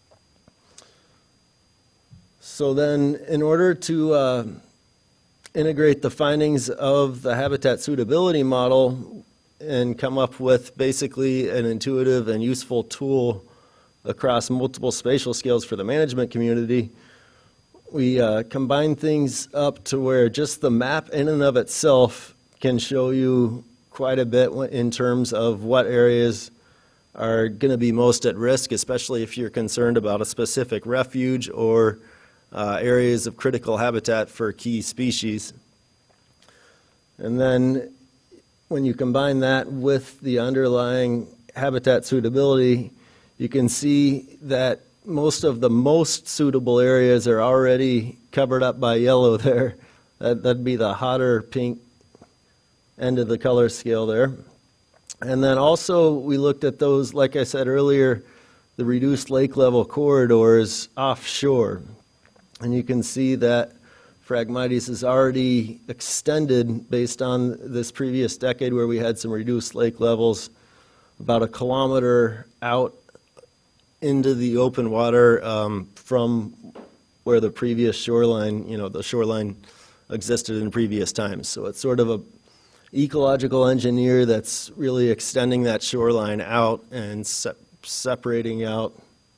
So then, in order to uh, integrate the findings of the habitat suitability model and come up with basically an intuitive and useful tool across multiple spatial scales for the management community, we uh, combine things up to where just the map in and of itself can show you quite a bit in terms of what areas are going to be most at risk, especially if you're concerned about a specific refuge or uh, areas of critical habitat for key species. And then when you combine that with the underlying habitat suitability, you can see that most of the most suitable areas are already covered up by yellow there. That, that'd be the hotter pink end of the color scale there. And then also we looked at those, like I said earlier, the reduced lake level corridors offshore. And you can see that Phragmites is already extended based on this previous decade where we had some reduced lake levels about a kilometer out into the open water um, from where the previous shoreline, you know, the shoreline existed in previous times. So it's sort of a ecological engineer that's really extending that shoreline out and se separating out,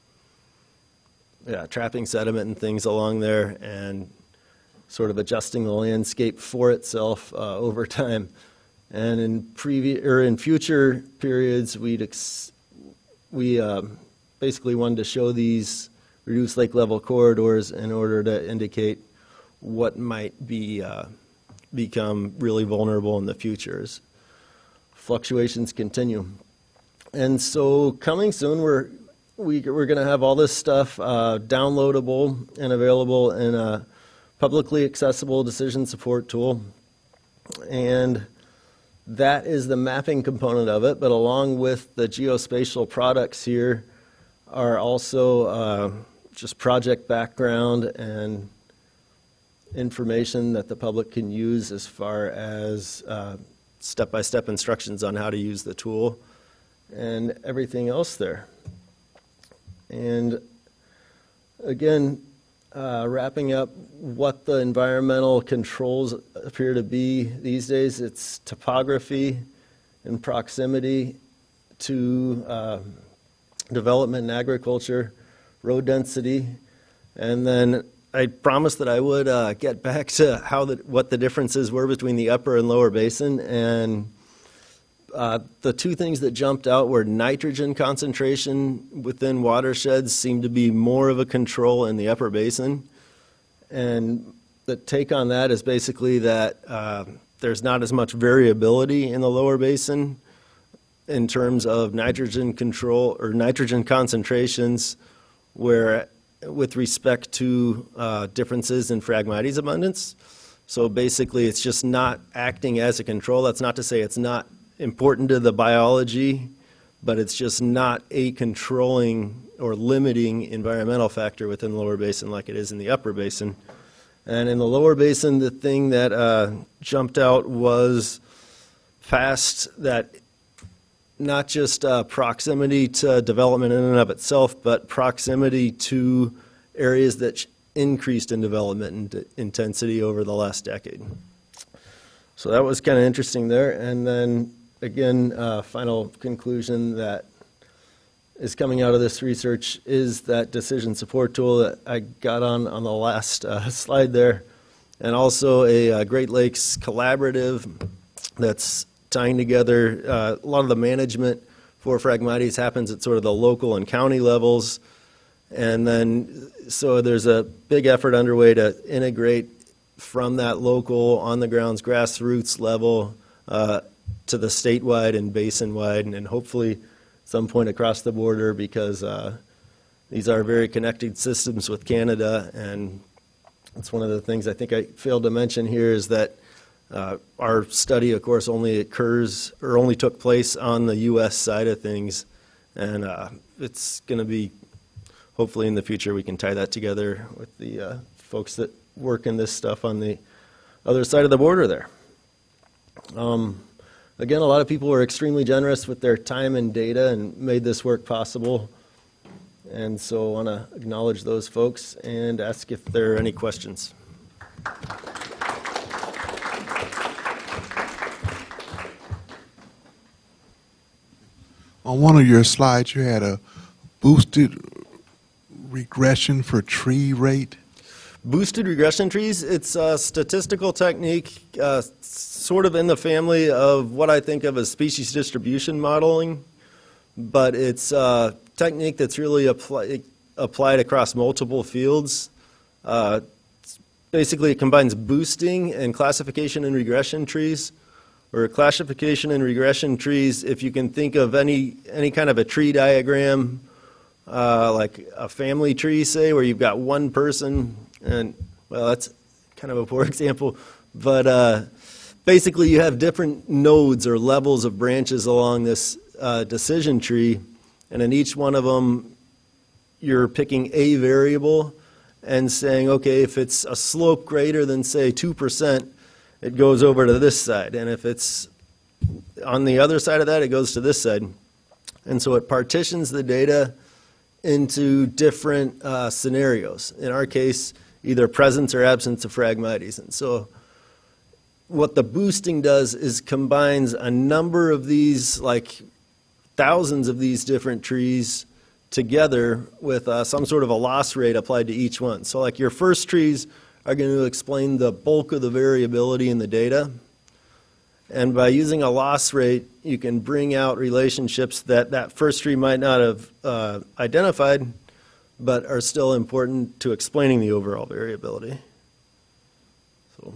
yeah, trapping sediment and things along there and sort of adjusting the landscape for itself uh, over time. And in previous or in future periods, we'd ex we uh, basically wanted to show these reduced lake level corridors in order to indicate what might be uh, become really vulnerable in the future as fluctuations continue. And so coming soon, we're we, we're going to have all this stuff uh, downloadable and available in a publicly accessible decision support tool, and that is the mapping component of it. But along with the geospatial products here are also uh, just project background and information that the public can use as far as uh, step-by-step instructions on how to use the tool and everything else there. And again, uh, wrapping up what the environmental controls appear to be these days, it's topography and proximity to uh, development and agriculture, road density, and then I promised that I would uh, get back to how the, what the differences were between the upper and lower basin, and uh, the two things that jumped out were nitrogen concentration within watersheds seemed to be more of a control in the upper basin, and the take on that is basically that uh, there's not as much variability in the lower basin in terms of nitrogen control or nitrogen concentrations, where with respect to uh, differences in Phragmites abundance. So basically it's just not acting as a control. That's not to say it's not important to the biology, but it's just not a controlling or limiting environmental factor within the lower basin like it is in the upper basin. And in the lower basin, the thing that uh, jumped out was fast, that not just uh, proximity to development in and of itself, but proximity to areas that increased in development and intensity over the last decade. So that was kind of interesting there. And then again, uh, final conclusion that is coming out of this research is that decision support tool that I got on on the last uh, slide there, and also a uh, Great Lakes collaborative that's tying together uh, a lot of the management for Phragmites happens at sort of the local and county levels. And then, so there's a big effort underway to integrate from that local, on-the-grounds, grassroots level uh, to the statewide and basin-wide, and, and hopefully some point across the border, because uh, these are very connected systems with Canada. And it's one of the things I think I failed to mention here is that Uh, our study, of course, only occurs or only took place on the U S side of things, and uh, it's going to be, hopefully in the future, we can tie that together with the uh, folks that work in this stuff on the other side of the border there. Um, again, a lot of people were extremely generous with their time and data and made this work possible, and so I want to acknowledge those folks and ask if there are any questions. On one of your slides, you had a boosted regression for tree rate. Boosted regression trees, it's a statistical technique uh, sort of in the family of what I think of as species distribution modeling, but it's a technique that's really apply, applied across multiple fields. Uh, basically, it combines boosting and classification and regression trees. Or classification and regression trees, if you can think of any any kind of a tree diagram, uh, like a family tree, say, where you've got one person, and, well, that's kind of a poor example, but uh, basically you have different nodes or levels of branches along this uh, decision tree, and in each one of them you're picking a variable and saying, okay, if it's a slope greater than, say, two percent, it goes over to this side, and if it's on the other side of that, it goes to this side. And so it partitions the data into different uh, scenarios. In our case, either presence or absence of Phragmites. And so what the boosting does is combines a number of these, like thousands of these different trees together with uh, some sort of a loss rate applied to each one. So like your first trees are going to explain the bulk of the variability in the data. And by using a loss rate, you can bring out relationships that that first tree might not have uh, identified, but are still important to explaining the overall variability. So.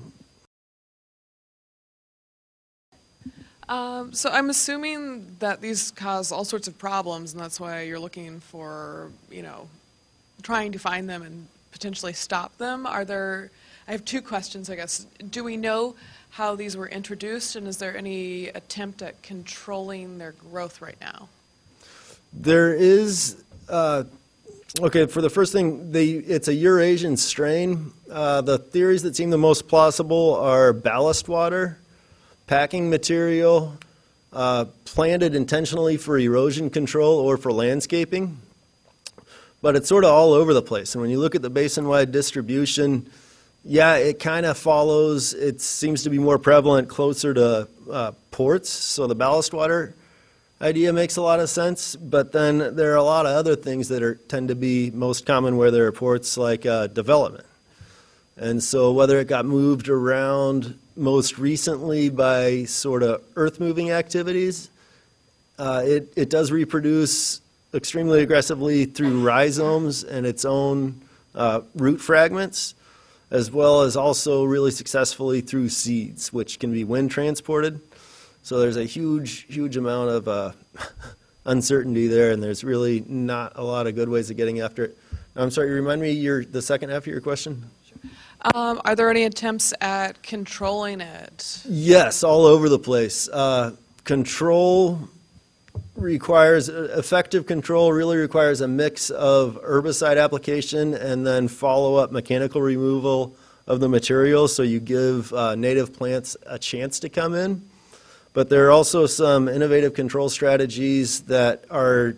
Um, so I'm assuming that these cause all sorts of problems, and that's why you're looking for, you know, trying to find them and potentially stop them. Are there, I have two questions, I guess. Do we know how these were introduced, and is there any attempt at controlling their growth right now? There is, uh, okay, for the first thing, they, it's a Eurasian strain. Uh, the theories that seem the most plausible are ballast water, packing material, uh, planted intentionally for erosion control or for landscaping. But it's sort of all over the place. And when you look at the basin-wide distribution, yeah, it kind of follows. It seems to be more prevalent closer to uh, ports. So the ballast water idea makes a lot of sense, but then there are a lot of other things that are tend to be most common where there are ports, like uh, development. And so whether it got moved around most recently by sort of earth-moving activities, uh, it, it does reproduce extremely aggressively through rhizomes and its own uh, root fragments, as well as also really successfully through seeds, which can be wind transported. So there's a huge, huge amount of uh, uncertainty there, and there's really not a lot of good ways of getting after it. I'm sorry, remind me your, the second half of your question? Um, are there any attempts at controlling it? Yes, all over the place. Uh, control requires, effective control really requires a mix of herbicide application and then follow-up mechanical removal of the material, so you give uh, native plants a chance to come in. But there are also some innovative control strategies that are,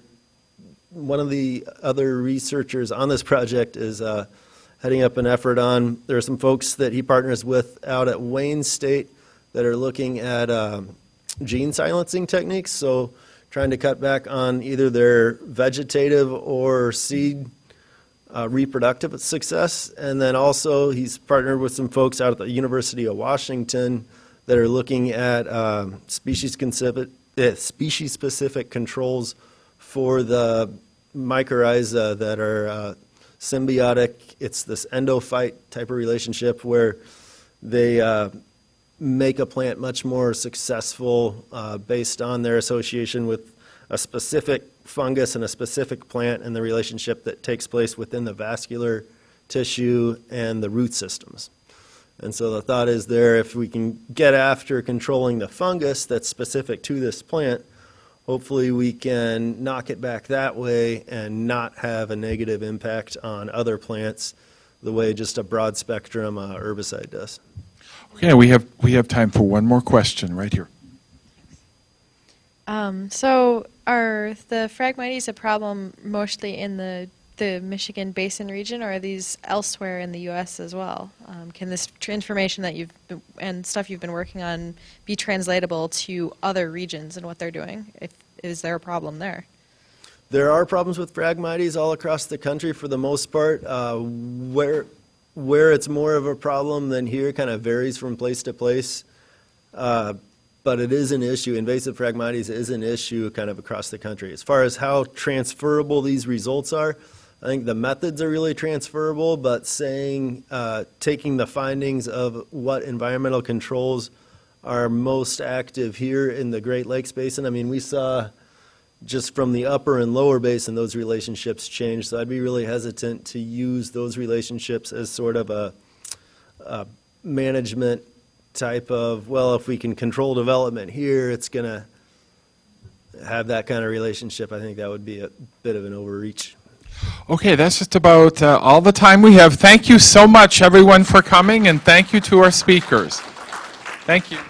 one of the other researchers on this project is uh, heading up an effort on. There are some folks that he partners with out at Wayne State that are looking at um, gene silencing techniques, so trying to cut back on either their vegetative or seed uh, reproductive success. And then also he's partnered with some folks out at the University of Washington that are looking at um, species-specific uh, species-specific controls for the mycorrhiza that are uh, symbiotic. It's this endophyte type of relationship where they uh, make a plant much more successful uh, based on their association with a specific fungus and a specific plant and the relationship that takes place within the vascular tissue and the root systems. And so the thought is there, if we can get after controlling the fungus that's specific to this plant, hopefully we can knock it back that way and not have a negative impact on other plants the way just a broad spectrum uh, herbicide does. Okay, we have, we have time for one more question right here. Um, so are the Phragmites a problem mostly in the the Michigan Basin region, or are these elsewhere in the U S as well? Um, can this tr information that you've been, and stuff you've been working on be translatable to other regions and what they're doing? If, is there a problem there? There are problems with Phragmites all across the country for the most part. Uh, where, where it's more of a problem than here kind of varies from place to place. Uh, but it is an issue. Invasive Phragmites is an issue kind of across the country. As far as how transferable these results are, I think the methods are really transferable, but saying, uh, taking the findings of what environmental controls are most active here in the Great Lakes Basin. I mean, we saw just from the upper and lower basin, those relationships change. So I'd be really hesitant to use those relationships as sort of a, a management type of, well, if we can control development here, it's going to have that kind of relationship. I think that would be a bit of an overreach. Okay, that's just about uh, all the time we have. Thank you so much, everyone, for coming, and thank you to our speakers. Thank you.